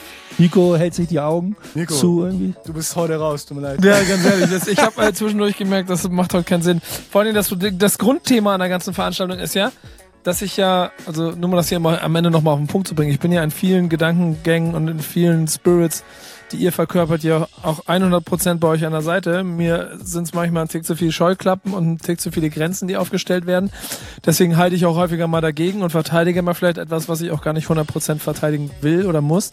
Nico hält sich die Augen Nico. zu irgendwie. Du bist heute raus, tut mir leid. Ja, ganz ehrlich, das, ich habe äh, zwischendurch gemerkt, das macht heute keinen Sinn. Vor allem, das, das Grundthema an der ganzen Veranstaltung ist ja, dass ich ja, also nur mal das hier mal am Ende nochmal auf den Punkt zu bringen, ich bin ja in vielen Gedankengängen und in vielen Spirits, die ihr verkörpert, ja auch hundert Prozent bei euch an der Seite. Mir sind es manchmal ein Tick zu viele Scheuklappen und ein Tick zu viele Grenzen, die aufgestellt werden. Deswegen halte ich auch häufiger mal dagegen und verteidige mal vielleicht etwas, was ich auch gar nicht hundert Prozent verteidigen will oder muss.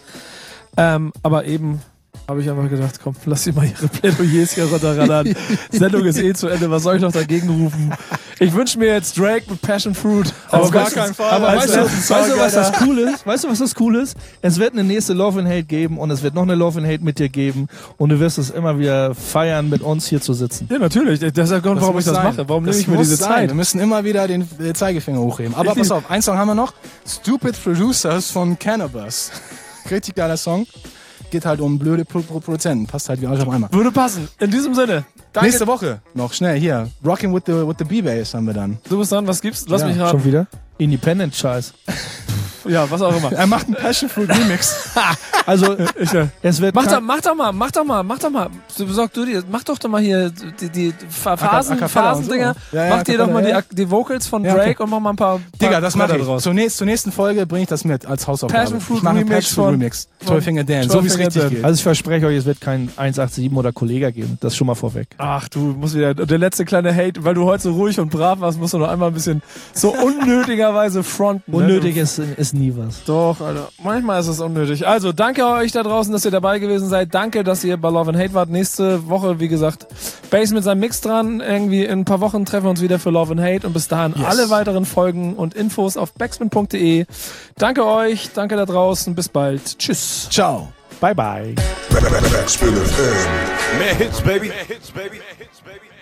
Ähm, aber eben habe ich einfach gedacht, komm, lass sie mal ihre Plädoyers hier runterradern. Sendung ist eh zu Ende, was soll ich noch dagegen rufen? Ich wünsche mir jetzt Drake mit Passion Fruit. Auf Auf gar gar keinen Fall. Aber weißt du, Alter. weißt du, was das cool ist? Weißt du, was das cool ist? Es wird eine nächste Love and Hate geben und es wird noch eine Love and Hate mit dir geben und du wirst es immer wieder feiern, mit uns hier zu sitzen. Ja, natürlich. Das ist der Grund, warum ich das muss sein. mache. Warum nehme Das ich mir muss diese sein. Zeit? Wir müssen immer wieder den äh, Zeigefinger hochheben. Aber Ich pass lieb- auf, einen Song haben wir noch. Stupid Producers von Cannabis. Richtig geiler Song. Geht halt um blöde Pro Pro Produzenten. Passt halt wie Arsch auf einmal. Würde passen. In diesem Sinne. Danke. Nächste Woche noch schnell hier. Rocking with the, with the B-Bass haben wir dann. Du bist dran, was gibt's? Lass Ja, mich Schon raten. wieder? Independent-Scheiß. Ja, was auch immer. Er macht einen Passion Fruit Remix. Also, Ich, äh, es wird mach, kein- doch, mach doch mal, mach doch mal, mach doch mal. So, besorg du dir, mach doch doch mal hier die, die Pha- Phasen, A Cappella und so. Phasendinger. Ja, ja, mach dir A doch mal die, Cappella, Ak- die Vocals von Ja, Drake okay. und mach mal ein paar. Digga, paar das mache Bretter ich. draus. Zur, nächst, zur nächsten Folge bringe ich das mit als Hausaufgabe. Passion Fruit ich mache einen Remix Passion Fruit von- Remix. Twelve-Finger Dan. So wie es Twelve-Finger richtig Dan. geht. Also ich verspreche euch, es wird kein eins acht sieben oder Kollega geben. Das schon mal vorweg. Ach, du musst wieder. Der letzte kleine Hate, weil du heute so ruhig und brav warst, musst du noch einmal ein bisschen so unnötigerweise fronten. ne? Unnötig ist, ist nie was. Doch, Alter. Manchmal ist es unnötig. Also, danke euch da draußen, dass ihr dabei gewesen seid. Danke, dass ihr bei Love and Hate wart. Nächste Woche, wie gesagt, Bass mit seinem Mix dran. Irgendwie in ein paar Wochen treffen wir uns wieder für Love and Hate. Und bis dahin Yes. alle weiteren Folgen und Infos auf backspin punkt de. Danke euch, danke da draußen. Bis bald. Tschüss. Ciao. Bye bye. Backspin F M. Mehr Hits, baby. Mehr Hits, baby. Mehr Hits, baby.